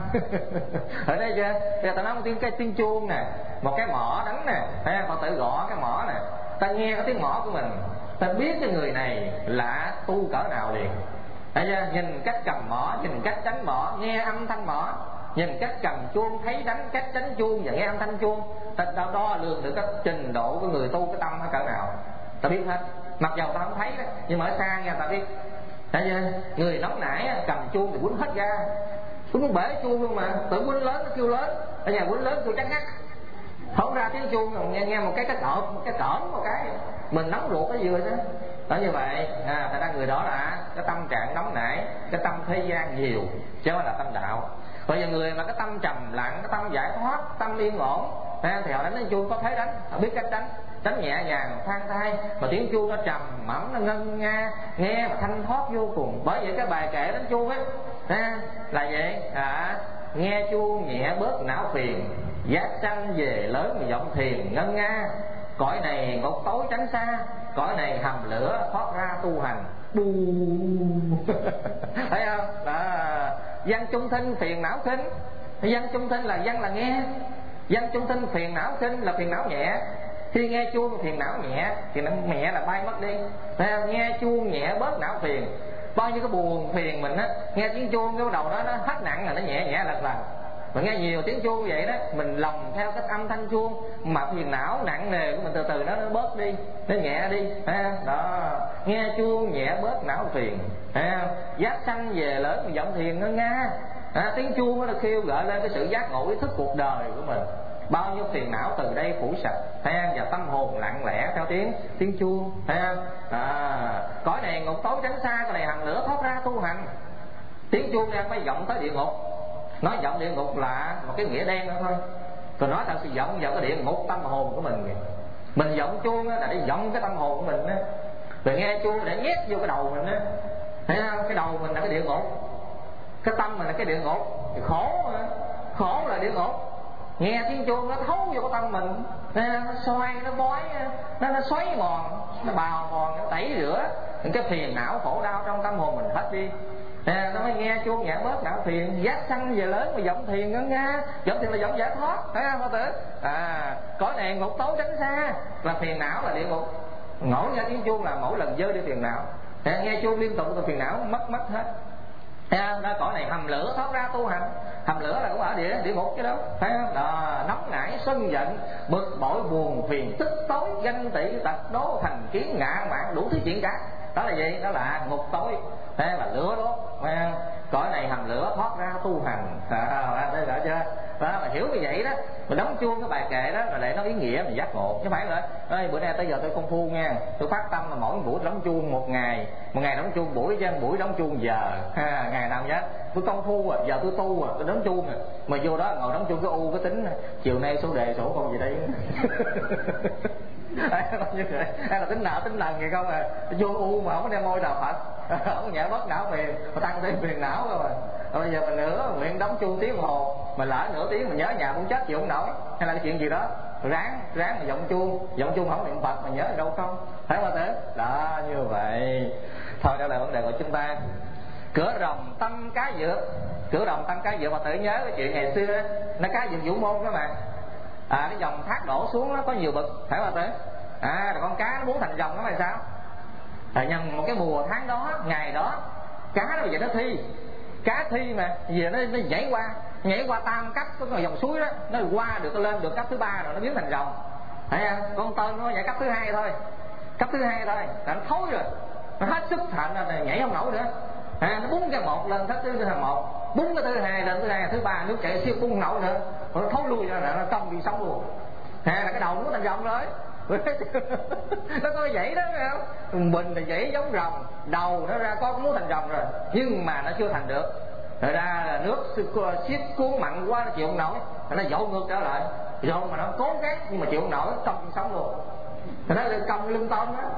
Ở đây chưa? Bây giờ ta nói một tiếng cái tiếng chuông nè, một cái mõ đánh nè, thấy không? Còn tự gõ cái mõ nè, ta nghe cái tiếng mõ của mình, ta biết cái người này là tu cỡ nào liền. Thấy chưa? Nhìn cách cầm mõ, nhìn cách đánh mõ, nghe âm thanh mõ, nhìn cách cầm chuông, thấy đánh cách đánh chuông và nghe âm thanh chuông, ta đo, đo lường được cái trình độ của người tu cái tâm ở cỡ nào, ta biết hết. Mặc dầu ta không thấy đó, nhưng mà ở xa nghe ta biết. Thấy chưa? Người nóng nảy cầm chuông thì quýnh hết ra, quýnh bể chuông luôn mà, tự quýnh lớn nó kêu lớn, ở nhà quýnh lớn kêu chắc ngắt, không ra tiếng chuông rồi nghe nghe một cái cái cọp, một cái cỡn, một cái mình nóng ruột cái gì rồi đó. Đó như vậy, à, thật ra người đó là cái tâm trạng nóng nảy, cái tâm thế gian nhiều, chứ không phải là tâm đạo. Bây giờ người mà cái tâm trầm lặng, cái tâm giải thoát, tâm yên ổn, thì họ đánh tiếng chuông có thế đánh, họ biết cách đánh, đánh nhẹ nhàng, than thai, mà tiếng chuông nó trầm mẫm, nó ngân nga, nghe mà thanh thoát vô cùng. Bởi vậy cái bài kệ đánh chuông á là vậy, à, nghe chuông nhẹ bớt não phiền, giác sanh về lớn mà giọng thiền ngân nga, cõi này ngục tối tránh xa, cõi này hầm lửa thoát ra tu hành. Bu. Thấy không? Đó. Văn trung thinh phiền não khinh. Văn trung thinh là văn là nghe, văn trung thinh phiền não khinh là phiền não nhẹ. Khi nghe chuông phiền não nhẹ thì nó nhẹ là bay mất đi. Thấy không? Nghe chuông nhẹ bớt não phiền. Bao nhiêu cái buồn phiền mình á, nghe tiếng chuông cái đầu đó nó hết nặng là nó nhẹ nhẹ lần lần. Mà nghe nhiều tiếng chuông vậy đó, mình lòng theo cái âm thanh chuông, mà phiền não nặng nề của mình từ từ đó nó bớt đi, nó nhẹ đi. À, đó, nghe chuông nhẹ bớt não phiền. À, giác sanh về lớn mà giọng thiền nó nga. À, tiếng chuông nó kêu gọi lên cái sự giác ngộ ý thức cuộc đời của mình. Bao nhiêu phiền não từ đây phủ sạch, thấy không? Và tâm hồn lặng lẽ theo tiếng tiếng chuông, thấy không? À, cõi này ngục tối tránh xa, cõi này hầm lửa thoát ra tu hành. Tiếng chuông đang phải vọng tới địa ngục. Nói vọng địa ngục là một cái nghĩa đen đó thôi. Còn nói thật sự vọng vào cái địa ngục tâm hồn của mình kìa. Mình vọng chuông là để vọng cái tâm hồn của mình đó. Rồi nghe chuông để nhét vô cái đầu mình đó. Thấy không? Cái đầu mình là cái địa ngục, cái tâm mình là cái địa ngục. Thì khổ mà. Khổ là địa ngục. Nghe tiếng chuông nó thấu vô cái tâm mình, nó xoay, nó bói, nó, nó xoáy mòn, nó bào mòn, nó tẩy rửa những cái phiền não khổ đau trong tâm hồn mình hết đi. À, nó mới nghe chuông nhẹ bớt não phiền, giác sanh về lớn mà giọng thiền ngân nga. Giọng thiền là giọng giải thoát, thấy không Phật tử? À, cõi này ngục tối tránh xa, là phiền não là địa ngục. Ngẫu nghe tiếng chuông là mỗi lần dơ đi phiền não. À, nghe chuông liên tục thì phiền não mất mất hết. Thấy không? Đó, cõi này hầm lửa thoát ra tu hành. Hầm lửa là cũng ở địa địa ngục chứ đâu, thấy không? Đó, nóng nảy, sân giận, bực bội, buồn phiền, tức tối, ganh tị, tật đố, thành kiến, ngạ mạn, đủ thứ chuyện cả. Đó là gì? Đó là ngục tối, thế là lửa đốt. Thấy không? Cõi này hầm lửa thoát ra tu hành. À, thấy rõ chưa? Đó, mà hiểu như vậy đó, mình đóng chuông cái bài kệ đó là để nó ý nghĩa mình giác ngộ, chứ phải là ơi bữa nay tới giờ tôi công phu nha, tôi phát tâm là mỗi buổi đóng chuông một ngày, một ngày đóng chuông buổi chứ buổi đóng chuông giờ, ha, ngày nào nhá, tôi công phu à, giờ tôi tu à, tôi đóng chuông à, mà vô đó ngồi đóng chuông cái u cái tính chiều nay số đề sổ không gì đây. Hay là tính nợ tính lần gì không à, vô u mà không có đem môi đạo Phật, không nhẹ bớt não phiền, mà tăng thêm phiền não rồi. Bây giờ mình nữa nguyện đóng chuông tiếng đồng hồ, mà lỡ nửa tiếng mình nhớ nhà muốn chết chịu không nổi, hay là cái chuyện gì đó ráng ráng mà giọng chuông, giọng chuông không niệm Phật mà nhớ đâu không, thấy không thế? Đó như vậy. Thôi đó là vấn đề của chúng ta. Cửa rồng tâm cá dược. Cửa rồng tâm cá dược, mà tự nhớ cái chuyện ngày xưa nó cá dược Vũ Môn đó mà. À, cái dòng thác đổ xuống nó có nhiều bực, phải không ạ? À, rồi con cá nó muốn thành dòng đó là sao? À, nhân một cái mùa tháng đó, ngày đó, cá nó bây giờ nó thi, cá thi mà giờ nó, nó nhảy qua, nhảy qua tam cấp cái dòng suối đó, nó qua được, nó lên được cấp thứ ba rồi nó biến thành rồng. Thấy không? Con tôm nó nhảy cấp thứ hai thôi, cấp thứ hai thôi, là nó thối rồi, nó hết sức thành là nhảy không nổi nữa. À, nó búng cái một lên thất thứ thành một, búng cái thứ hai lên thứ hai, thứ ba nước chảy siêu bung nổi nữa, rồi nó thối lui ra là nó cong đi sống luôn. À, là cái đầu nó thành rồng rồi. Nó có vậy đó phải không? Mình thì vậy giống rồng, đầu nó ra có muốn thành rồng rồi, nhưng mà nó chưa thành được. Rồi ra là nước xiết cuốn mặn quá, nó chịu không nổi, nó dội ngược trở lại. Dội mà nó cố gắng nhưng mà chịu không nổi, cong sống luôn. Thì nó cong cái lưng tôm đó.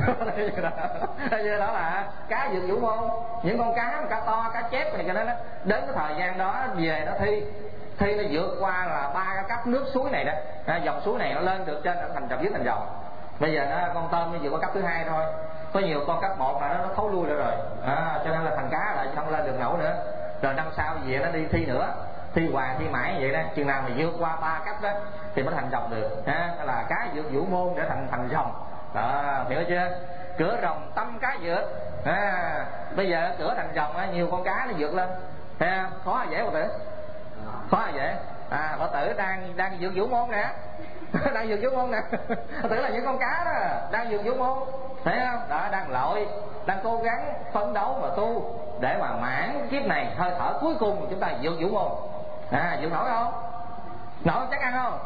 Đó là cá vượt Vũ Môn. Những con cá, cá to, cá chép này cho nó đến cái thời gian đó về nó thi thi nó vượt qua là ba cái cấp nước suối này đó. À, dòng suối này nó lên được trên, nó thành rồng dưới thành rồng. Bây giờ nó con tôm nó vượt qua cấp thứ hai thôi, có nhiều con cấp một mà nó, nó thối lui rồi rồi. À, cho nên là thành cá lại không lên được nổi nữa. Rồi năm sau về nó đi thi nữa, thi hoài thi mãi vậy đó, chừng nào mà vượt qua ba cấp đó thì mới thành rồng được. À, là cá vượt Vũ Môn để thành thành rồng đó, hiểu chưa? Cửa rồng tâm cá vượt. À, bây giờ cửa thành rồng á, nhiều con cá nó vượt lên. Thấy không? Khó dễ Phật tử, khó dễ. À, Phật tử đang đang vượt Vũ Môn nè. Đang vượt Vũ Môn nè. Phật tử là những con cá đó đang vượt Vũ Môn, thấy không? Đó, đang lội, đang cố gắng phấn đấu và tu để mà mãn kiếp này, hơi thở cuối cùng chúng ta vượt Vũ Môn. À, vượt nổi không? Nổi chắc ăn không?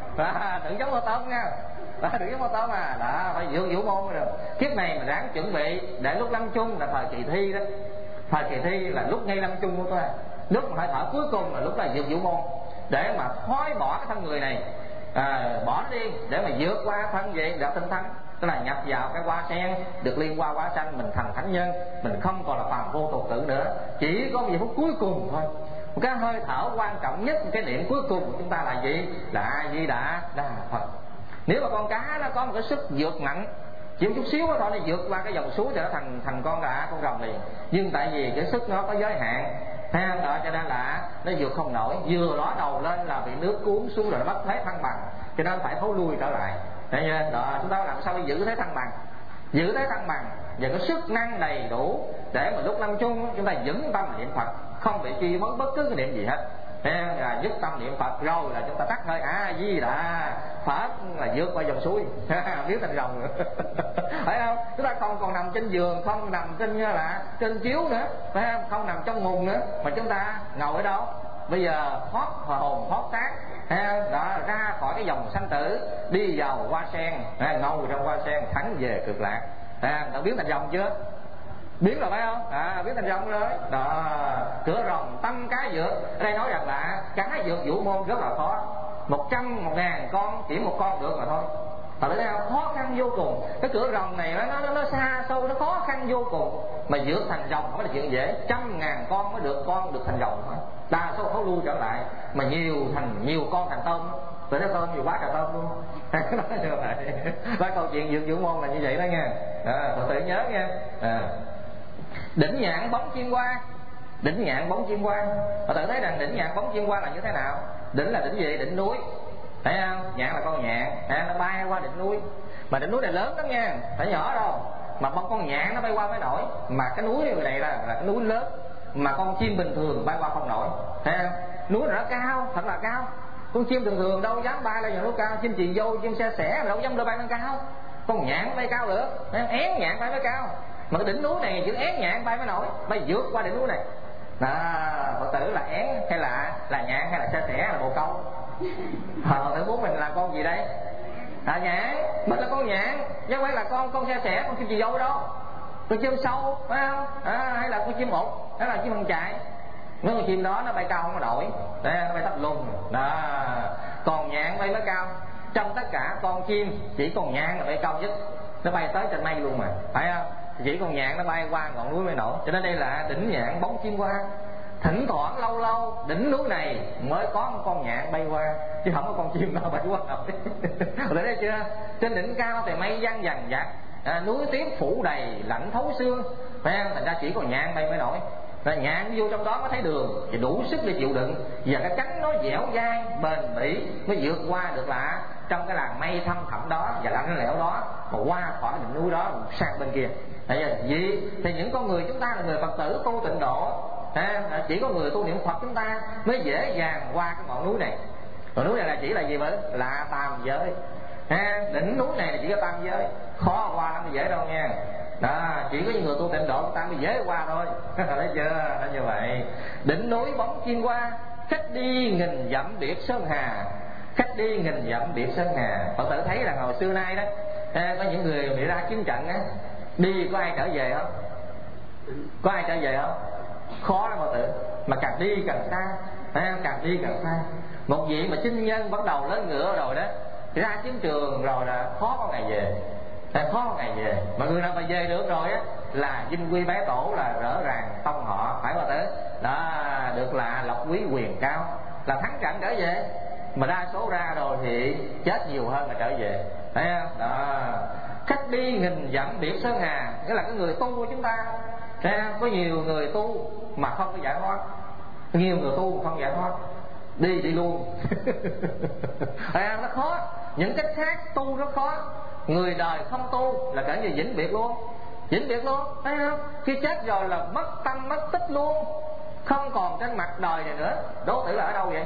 À, đừng giống con tôm nha. Đó, đừng giống con tôm à. Đó, phải vượt Vũ Môn mới được. Kiếp này mà ráng chuẩn bị để lúc lâm chung là thời kỳ thi đó. Thời kỳ thi là lúc ngay lâm chung của tôi. Lúc mà hơi thở cuối cùng là lúc là vượt Vũ Môn, để mà thoái bỏ cái thân người này, à, bỏ nó đi để mà vượt qua thân vậy đạo tinh thắng, tức là nhập vào cái hoa sen, được liên hoa quả xanh, mình thành thánh nhân, mình không còn là phàm vô tục tử nữa, chỉ có một giây phút cuối cùng thôi. Một cái hơi thở quan trọng nhất, cái niệm cuối cùng của chúng ta là gì? Là A Di Đà Đà Phật. Nếu mà con cá nó có một cái sức vượt mạnh, chỉ một chút xíu đó thôi, nó vượt qua cái dòng suối thì nó thành thành con gà, con rồng liền. Nhưng tại vì cái sức nó có giới hạn, ha, đó cho nên là nó vượt không nổi, vừa ló đầu lên là bị nước cuốn xuống rồi nó mất thế thăng bằng, cho nên phải thối lui trở lại. Thấy chưa? Đó, chúng ta làm sao để giữ thế thăng bằng, giữ thế thăng bằng và có sức năng đầy đủ để mà lúc lâm chung chúng ta vững tâm niệm Phật, không bị chi vấn bất cứ cái niệm gì hết. Là dứt tâm niệm Phật rồi là chúng ta tắt hơi A Di Đà Phật, là vượt qua dòng suối, biết thành rồng nữa. Phải không? Chúng ta không còn nằm trên giường, không nằm trên là trên chiếu nữa, phải không? Không nằm trong mùng nữa, mà chúng ta ngồi ở đâu? Bây giờ thoát hồn thoát xác, đó, ra khỏi cái dòng sanh tử, đi vào hoa sen, ngồi trong hoa sen thắng về cực lạc. Đã biến thành rồng chưa? Biến rồi phải không? À, biến thành rồng rồi đó. Cửa rồng tâm cá vượt. Ở đây nói rằng là cá vượt Vũ Môn rất là khó, một trăm một ngàn con chỉ một con được mà thôi. Tại vì sao? Khó khăn vô cùng. Cái cửa rồng này nó nó, nó xa xôi, nó khó khăn vô cùng, mà vượt thành rồng không phải là chuyện dễ. Trăm ngàn con mới được con được thành rồng thôi, đa số khó lui trở lại, mà nhiều thành nhiều con thành tôm. Rồi nó tôm nhiều quá cả tôm luôn. Nói như vậy. Và câu chuyện vượt Vũ Môn là như vậy đó nha. Phật tử nhớ nha. À. Đỉnh nhạn bóng chim hoa. Đỉnh nhạn bóng chim hoa. Phật tử thấy rằng đỉnh nhạn bóng chim hoa là như thế nào? Đỉnh là đỉnh gì? Đỉnh núi. Thấy không? Nhạn là con nhạn, à, nó bay qua đỉnh núi. Mà đỉnh núi này lớn lắm nha, phải nhỏ đâu. Mà con nhạn nó bay qua mới nổi. Mà cái núi này là, là cái núi lớn, mà con chim bình thường bay qua không nổi. Thấy không? Núi này nó cao, thật là cao. Con chim thường thường đâu dám bay lên núi cao. Chim chuyền vô, chim xe sẻ đâu dám đưa bay lên cao. Con nhạn bay cao được, én nhạn bay mới cao. Mà cái đỉnh núi này chữ én nhạn bay mới nổi, bay vượt qua đỉnh núi này. Đó, Phật tử là én hay là là nhạn hay là xe sẻ là bồ câu? Phật tử muốn mình là con gì đây? Là nhạn, mình là con nhạn, chứ không phải là con con xe sẻ, con chim chì dâu đâu. Con chim sâu, phải không? À, hay là con chim một, hay là chim hồng chạy. Mấy con chim đó nó bay cao không có nổi, nó bay thấp lùng. Đó, còn nhạn bay mới cao. Trong tất cả con chim chỉ con nhạn là bay cao nhất, nó bay tới trên mây luôn mà, phải không? Chỉ con nhạn nó bay qua ngọn núi mới nổi. Cho nên đây là đỉnh nhạn bóng chim hoa. Thỉnh thoảng lâu lâu đỉnh núi này mới có một con nhạn bay qua, chứ không có con chim nào bay qua nổi. Để đây chưa? Trên đỉnh cao thì mây văng vằng vặt, à, núi tuyết phủ đầy lạnh thấu xương, phải không? Thành ra chỉ còn nhạn bay mới nổi. Rồi nhạn vô trong đó mới thấy đường thì đủ sức để chịu đựng, và cái cánh nó dẻo dai bền bỉ mới vượt qua được là trong cái làn mây thâm thẳm đó và lạnh lẽo đó, mà qua khỏi đỉnh núi đó sang bên kia. Tại vì thì những con người chúng ta là người Phật tử tu tịnh độ, à, chỉ có người tu niệm Phật chúng ta mới dễ dàng qua cái ngọn núi này. Ngọn núi này là chỉ là gì vậy? Là tam giới. À, đỉnh núi này là chỉ có tam giới, khó qua lắm dễ đâu nha. Đó, chỉ có những người tu tịnh độ chúng ta mới dễ qua thôi. Thấy chưa? Nó như vậy. Đỉnh núi bóng chim qua, cách đi nghìn dặm biệt sơn hà. Cách đi nghìn dặm biệt sơn hà. Phật tử thấy là hồi xưa nay đó, à, có những người bị ra chiến trận á, đi có ai trở về không? Có ai trở về không? Khó lắm Phật tử. Mà càng đi càng xa, à, càng đi càng xa. Một vị mà chinh nhân bắt đầu lên ngựa rồi đó, ra chiến trường rồi là khó có ngày về, là khó có ngày về. Mà người nào mà về được rồi á là vinh quy bái tổ, là rõ ràng tông họ, phải Phật tử. Đó, được là lộc quý quyền cao, là thắng trận trở về. Mà đa số ra rồi thì chết nhiều hơn là trở về, thấy không? Đó, cách đi nghìn dặm biệt sơn hà, nghĩa là cái người tu của chúng ta, thấy không? Có nhiều người tu mà không có giải thoát, nhiều người tu mà không giải thoát, đi đi luôn. À, nó khó. Những cách khác tu rất khó. Người đời không tu là cả như vĩnh biệt luôn, vĩnh biệt luôn, thấy không? Khi chết rồi là mất tâm mất tích luôn, không còn trên mặt đời này nữa. Đố tử là ở đâu vậy?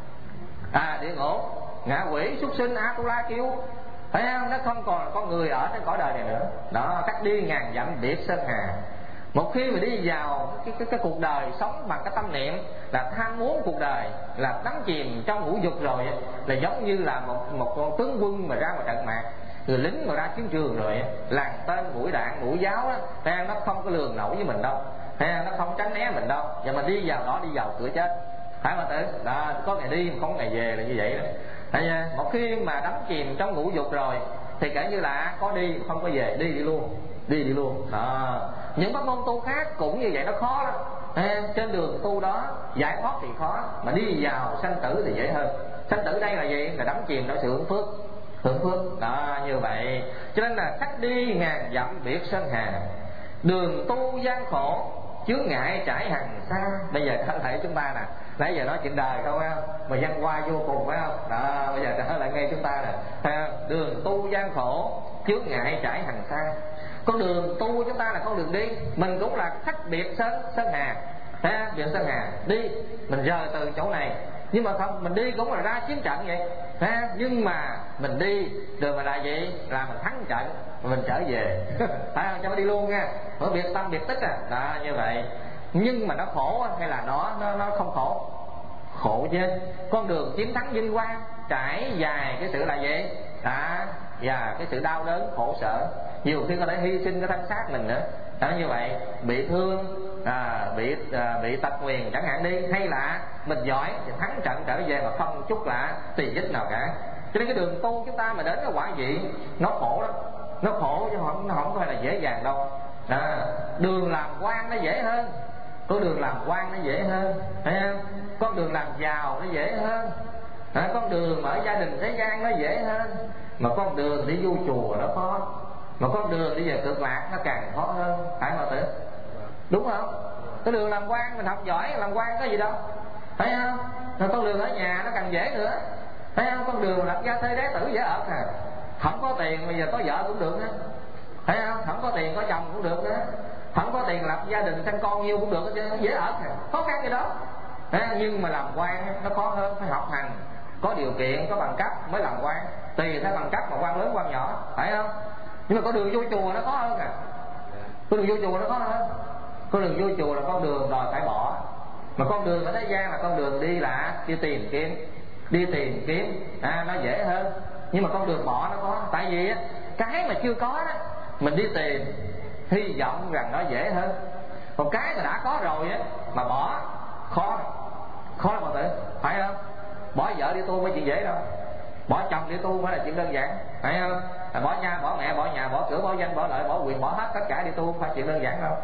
À, địa ngục, ngạ quỷ, súc sinh, Atula kêu, thấy không? Nó không còn là con người ở trên cõi đời này nữa. Đó, cách đi ngàn dặm biệt sơn hà. Một khi mà đi vào cái, cái, cái cuộc đời sống bằng cái tâm niệm là tham muốn cuộc đời, là đắm chìm trong ngũ dục rồi, là giống như là một một con tướng quân mà ra ngoài trận mạc, người lính mà ra chiến trường rồi, làn tên mũi đạn mũi giáo đó, nó không có lường nổi với mình đâu, nó không tránh né mình đâu, và mình đi vào đó đi vào cửa chết, phải mà tử. Đó, có ngày đi mà không có ngày về là như vậy đó. Thấy một khi mà đắm chìm trong ngũ dục rồi thì kể như là có đi không có về, đi đi luôn, đi đi luôn. Đó, những pháp môn tu khác cũng như vậy, nó khó lắm. À, trên đường tu đó giải thoát thì khó, mà đi vào sanh tử thì dễ hơn. Sanh tử đây là gì? Là đắm chìm trong sự hưởng phước, hưởng phước. Đó, như vậy cho nên là cách đi ngàn dặm biệt sơn hà, đường tu gian khổ, chướng ngại trải hằng xa. Bây giờ có thể chúng ta nè, nãy giờ nói chuyện đời không phải không, mà văn hoa vô cùng phải không? Đó, bây giờ trở lại nghe chúng ta nè, đường tu gian khổ, chướng ngại trải hằng xa. Con đường tu chúng ta là con đường đi, mình cũng là khách biệt sơn sơn hà, ha, biệt sơn hà đi, mình rời từ chỗ này, nhưng mà không, mình đi cũng là ra chiến trận vậy, ha, nhưng mà mình đi đường mà là gì? Là mình thắng trận, mình trở về, phải không? Cho nó đi luôn nha, ở biệt tâm biệt tích à, đó như vậy. Nhưng mà nó khổ hay là nó nó nó không khổ? Khổ chứ. Con đường chiến thắng vinh quang trải dài cái sự là gì? Đó, và cái sự đau đớn khổ sở, nhiều khi có thể hy sinh cái thân xác mình nữa. Đó, như vậy bị thương, à, bị à, bị tật nguyền chẳng hạn đi, hay là mình giỏi thì thắng trận trở về mà không chút là tỳ vết nào cả. Cho nên cái đường tu chúng ta mà đến cái quả vị nó khổ lắm, nó khổ chứ không, nó không phải là dễ dàng đâu. Đó, đường làm quan nó dễ hơn, con đường làm quan nó dễ hơn, thấy không? Con đường làm giàu nó dễ hơn, à, con đường ở gia đình thế gian nó dễ hơn, mà con đường đi vô chùa nó khó, mà con đường đi về cực lạc nó càng khó hơn, phải không tử? Đúng không? Cái đường làm quan mình học giỏi làm quan có gì đâu, thấy không? Rồi con đường ở nhà nó càng dễ nữa, thấy không? Con đường lập gia thế đế tử dễ ở à, không có tiền bây giờ có vợ cũng được nữa, thấy không? Không có tiền có chồng cũng được nữa, không có tiền lập gia đình sinh con nhiêu cũng được, chứ dễ ở à, khó khăn gì đó. À, nhưng mà làm quan nó khó hơn, phải học hành, có điều kiện, có bằng cấp mới làm quan, tùy theo bằng cấp mà quan lớn quan nhỏ, phải không? Nhưng mà con đường vô chùa nó khó hơn à, con đường vô chùa nó khó hơn. Con đường vô chùa là con đường đòi phải bỏ, mà con đường ở thế gian là con đường đi là đi tìm kiếm, đi tìm kiếm, à, nó dễ hơn. Nhưng mà con đường bỏ nó khó, tại vì á, cái mà chưa có đó mình đi tìm, hy vọng rằng nó dễ hơn. Còn cái mà đã có rồi á mà bỏ khó, khó lắm mọi tử, phải không? Bỏ vợ đi tu mới chuyện dễ đâu, bỏ chồng đi tu mới là chuyện đơn giản, phải không? À, bỏ cha, bỏ mẹ, bỏ nhà, bỏ cửa, bỏ danh, bỏ lợi, bỏ quyền, bỏ hết tất cả đi tu không phải chuyện đơn giản đâu.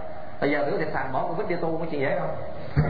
Bây giờ biểu Thiện Thành bỏ Covid đi tu mới chuyện dễ không?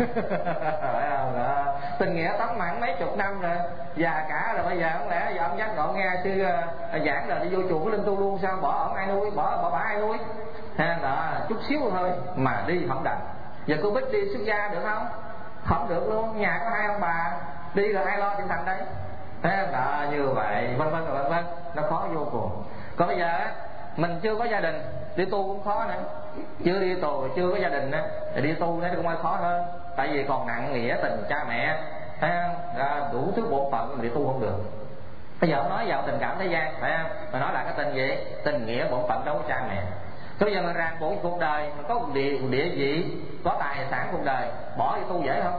Phải không? Đó. Tình nghĩa tắm mặn mấy chục năm rồi, già cả rồi, bây giờ không lẽ giờ ông giác ngộ nghe sư giảng rồi đi vô chùa linh tu luôn sao? Bỏ ổng ai nuôi, bỏ bỏ bả ai nuôi? Ha, đó, chút xíu thôi mà đi không đành. Giờ Covid đi xuất gia được không? Không được luôn, nhà có hai ông bà, đi rồi ai lo Thiện Thành đây? Ha, đó, như vậy vân vân vân vân, nó khó vô cùng. Còn bây giờ mình chưa có gia đình, đi tu cũng khó nữa. Chưa đi tu, chưa có gia đình á, thì đi tu nó cũng hơi khó hơn. Tại vì còn nặng nghĩa tình cha mẹ, thấy không? Ra đủ thứ bổn phận mình đi tu không được. Bây giờ không nói vào tình cảm thế gian, phải không? Mà nói là cái tình gì? Tình nghĩa bổn phận đối với cha mẹ. Bây giờ mình ràng buộc cuộc đời, mình có một địa, một địa vị, có tài sản cuộc đời, bỏ đi tu dễ không?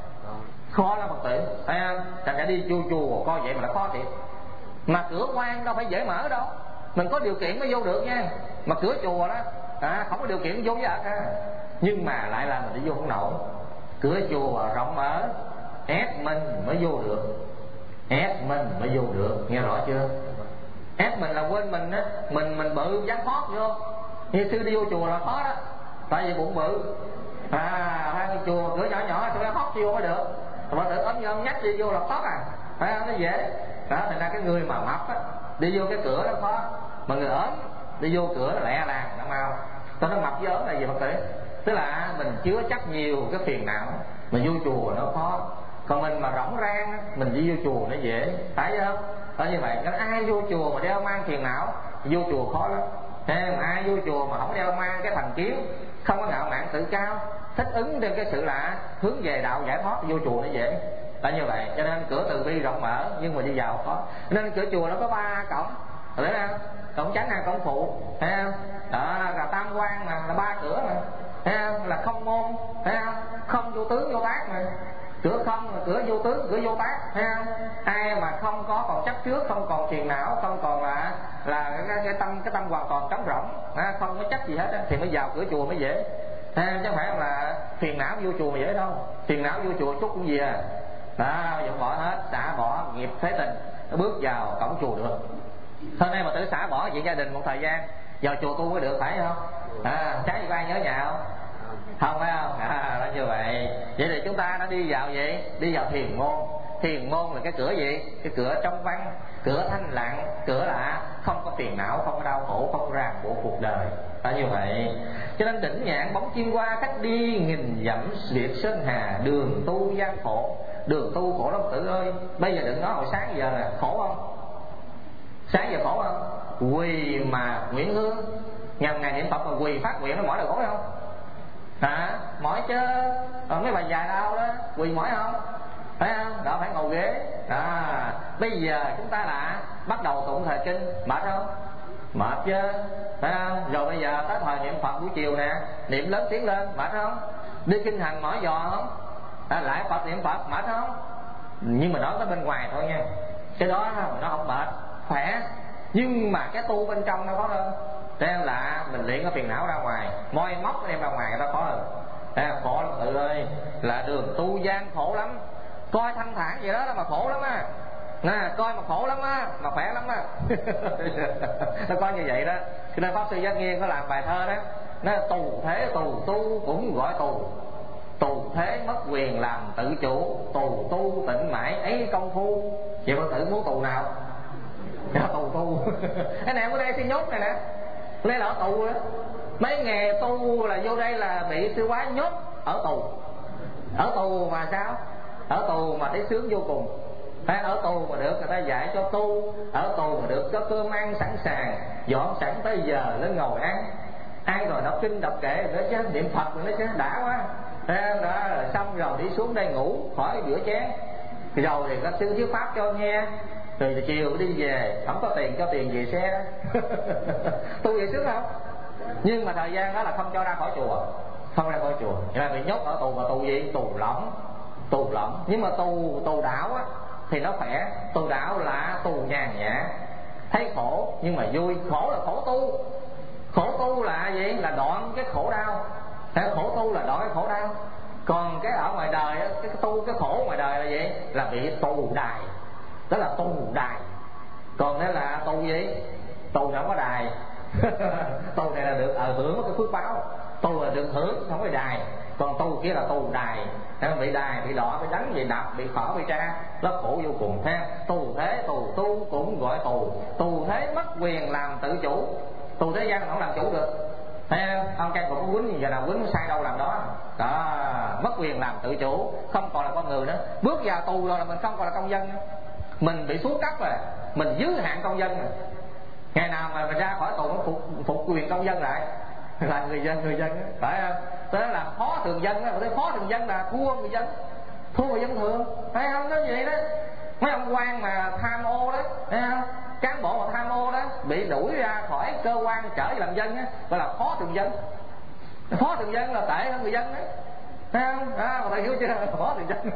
Khó lắm Phật tử, thấy không? Thành ra đi chùa chùa coi vậy mà nó khó thiệt. Mà cửa quan đâu phải dễ mở đâu, mình có điều kiện mới vô được nha. Mà cửa chùa đó à, không có điều kiện vô với ạc à. Nhưng mà lại là mình đi vô không nổi. Cửa chùa rộng mở, ép mình mới vô được, ép mình mới vô được, nghe rõ chưa? Ép mình là quên mình á, mình mình bự dám thoát vô. Như sư đi vô chùa là khó đó, tại vì bụng bự à, hai chùa cửa nhỏ nhỏ tôi thoát vô mới được. Mà tự ấm như ông nhắc đi vô là thoát à, phải không? Nó dễ đó. Thành ra cái người mà mập á đi vô cái cửa nó khó, mà người ốm đi vô cửa nó lẹ làng nó mau. Tôi nói mập với ốm là gì Phật tử? Tức là mình chứa chắc nhiều cái phiền não, mà vô chùa nó khó. Còn mình mà rỗng rang mình đi vô chùa nó dễ, phải không? Đó như vậy, cái ai vô chùa mà đeo mang phiền não, vô chùa khó lắm. Thế mà ai vô chùa mà không đeo mang cái thành kiến, không có ngạo mạn tự cao, thích ứng trên cái sự là hướng về đạo giải thoát, vô chùa nó dễ. Là như vậy, cho nên cửa từ bi rộng mở nhưng mà đi vào khó. Nên cửa chùa nó có ba cổng, thấy không? Cổng chánh hay cổng phụ, thấy không? Đó là tam quan mà, là ba cửa mà, thấy không? Là không môn, thấy không? Không vô tướng vô tác mà. Cửa không là cửa vô tướng, cửa vô tác, thấy không? Ai mà không có còn chấp trước, không còn phiền não, không còn là là cái, cái tâm cái tâm hoàn toàn trống rỗng, không có chấp gì hết á, thì mới vào cửa chùa mới dễ. À, chứ không phải là phiền não vô chùa mà dễ đâu. Phiền não vô chùa chút cũng gì à. Đó, dọn bỏ hết, xả bỏ nghiệp thế tình, nó bước vào cổng chùa được. Hôm nay mà tự xả bỏ chuyện gia đình một thời gian, vào chùa tu mới được, phải không? À, sáng gì có ai nhớ nhà không? Không, phải không? À, là như vậy. Vậy thì chúng ta đã đi vào vậy, đi vào thiền môn. Thiền môn là cái cửa gì? Cái cửa trong vắng, cửa thanh lặng, cửa là không có phiền não, không có đau khổ, không có ràng buộc cuộc đời. Đó như vậy. Cho nên đỉnh nhạn bóng chim qua, cách đi nghìn dặm liệt sơn hà, đường tu gian khổ. Đường tu khổ lắm tử ơi. Bây giờ đừng nói hồi sáng giờ nè, khổ không? Sáng giờ khổ không? Quỳ mà nguyện hương, ngàn ngày niệm Phật mà quỳ phát nguyện nó mỏi đầu gối không? Hả? Mỏi chứ. Rồi mấy bà già đau đó, quỳ mỏi không? Phải không? Đó, phải ngồi ghế. Đó. Bây giờ chúng ta là bắt đầu tụng thời kinh, mệt không? Mệt chứ, phải không? Rồi bây giờ tới thời niệm Phật buổi chiều nè, niệm lớn tiếng lên, mệt không? Đi kinh hành mỏi giò không? À, lại Phật niệm Phật, mệt không? Nhưng mà đó tới bên ngoài thôi nha. Cái đó nó không mệt, khỏe. Nhưng mà cái tu bên trong nó khó hơn. Thế là mình luyện cái phiền não ra ngoài, moi móc đem ra ngoài nó khó hơn. Thế khổ lắm tự ơi, là đường tu gian khổ lắm. Coi thanh thản vậy đó là mà khổ lắm á. Nè, coi mà khổ lắm á, mà khỏe lắm á. Nó coi như vậy đó. Cho nên Pháp Sư Giác Nghiên có làm bài thơ đó, nó tù thế tù tu cũng gọi tù. Tù thế mất quyền làm tự chủ, tù tu tịnh mãi ấy công phu. Vậy mà tự muốn tù nào? Tù tu. Cái này ở đây xin nhốt này nè, đây là ở tù đó. Mấy nghề tu là vô đây là bị sư quái nhốt ở tù. Ở tù mà sao? Ở tù mà thấy sướng vô cùng. Ở tù mà được người ta dạy cho tu, ở tù mà được có cơm ăn sẵn sàng, dọn sẵn tới giờ lên ngồi ăn. Ăn rồi đọc kinh đọc kệ nữa chứ, niệm Phật nữa chứ, đã quá. Thế đó, rồi xong rồi đi xuống đây ngủ khỏi rửa chén. Rồi thì có sư thuyết pháp cho nghe. Rồi chiều đi về, không có tiền cho tiền về xe. Tu vậy sướng không? Nhưng mà thời gian đó là không cho ra khỏi chùa, không ra khỏi chùa. Vậy là bị nhốt ở tù, mà tù gì? Tù lỏng. Tù lỏng. Nhưng mà tù tù đạo á thì nó khỏe. Tù đạo là tù nhàn nhã, thấy khổ nhưng mà vui. Khổ là khổ tu. Khổ tu là gì? Là đoạn cái khổ đau. Thế khổ tu là đoạn cái khổ đau. Còn cái ở ngoài đời á, cái tu cái khổ ngoài đời là gì? Là bị tù đài. Đó là tù đài. Còn đó là tù gì? Tù không có đài. Tù này là được ờ hưởng cái phước báo. tù là được hưởng, không phải đài. Còn tù kia là tù đài, bị đài, bị đọa, bị đánh, bị đập, bị khỏ, bị tra, nó khổ vô cùng. Thế tù thế, tù tu cũng gọi tù. Tù thế mất quyền làm tự chủ. Tù thế gian không làm chủ được. Thấy không? Ông Cang cũng có quýnh, giờ nào quýnh sai đâu làm đó. Đó, mất quyền làm tự chủ, không còn là con người nữa. Bước vào tù rồi là mình không còn là công dân nữa. Mình bị xuống cấp rồi, mình giới hạn công dân rồi. Ngày nào mà mình ra khỏi tù nó phục, phục quyền công dân lại, là người dân, người dân đó. Phải không? Thế là phó thường dân đó. Thế phó thường dân là thua người dân, thua người dân thường. Thấy không? Nó vậy đó. Mấy ông quan mà tham ô đó, thấy không? Cán bộ mà tham ô đó bị đuổi ra khỏi cơ quan trở về làm dân á, gọi là phó thường dân. Phó thường dân là tệ hơn người dân đó. Thấy không? À, mà thầy hiểu chưa? Phó thường dân.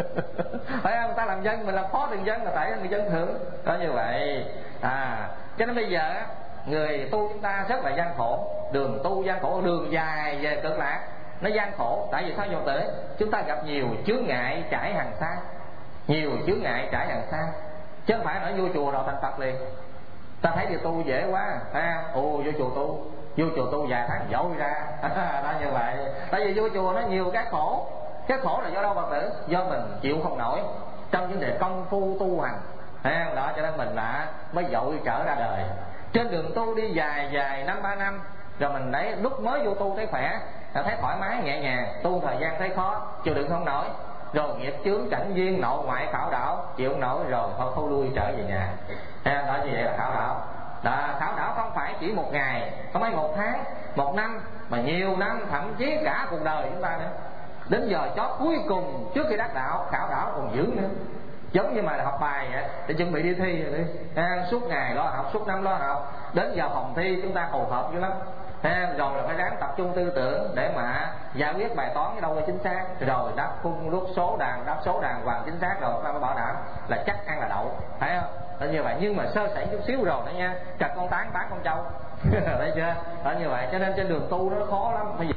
Phải không? Ta làm dân mình làm phó thường dân là tệ hơn người dân thường. Đó như vậy. À, cho nên bây giờ người tu chúng ta rất là gian khổ. Đường tu gian khổ, đường dài về cực lạc nó gian khổ. Tại vì sao vô tử? Chúng ta gặp nhiều chướng ngại trải hàng xa. Nhiều chướng ngại trải hàng xa. Chứ không phải nói vô chùa rồi thành Phật liền. Ta thấy điều tu dễ quá, thấy không? Ồ, vô chùa tu, vô chùa tu vài tháng dội ra. Đó như vậy. Tại vì vô chùa nó nhiều cái khổ. Cái khổ là do đâu Phật tử? Do mình chịu không nổi trong vấn đề công phu tu hành. Thấy không? Đó cho nên mình đã mới dội trở ra đời. Trên đường tu đi dài dài năm ba năm, rồi mình thấy lúc mới vô tu thấy khỏe, thấy thoải mái nhẹ nhàng. Tu thời gian thấy khó, chịu đựng không nổi, rồi nghiệp chướng cảnh duyên nội ngoại khảo đảo, chịu không nổi rồi thôi thâu lui trở về nhà. À, đó như vậy là khảo đảo. Đó, khảo đảo không phải chỉ một ngày, không phải một tháng, một năm, mà nhiều năm, thậm chí cả cuộc đời chúng ta nữa. Đến giờ chót cuối cùng trước khi đắc đạo, khảo đảo còn dữ nữa. Giống như mà học bài vậy, để chuẩn bị đi thi rồi đi. À, suốt ngày lo học, suốt năm lo học, đến giờ phòng thi chúng ta hồi hộp dữ lắm. À, rồi là phải ráng tập trung tư tưởng để mà giải quyết bài toán cái đâu là chính xác, rồi đáp khung lúc số đàn, đáp số đàng hoàng chính xác, rồi ta mới bảo đảm là chắc ăn là đậu. Thấy không? Đó như vậy. Nhưng mà sơ sẩy chút xíu rồi đó nha, chặt con tán bán con trâu. Thấy chưa? Đó như vậy. Cho nên trên đường tu nó khó lắm. Bây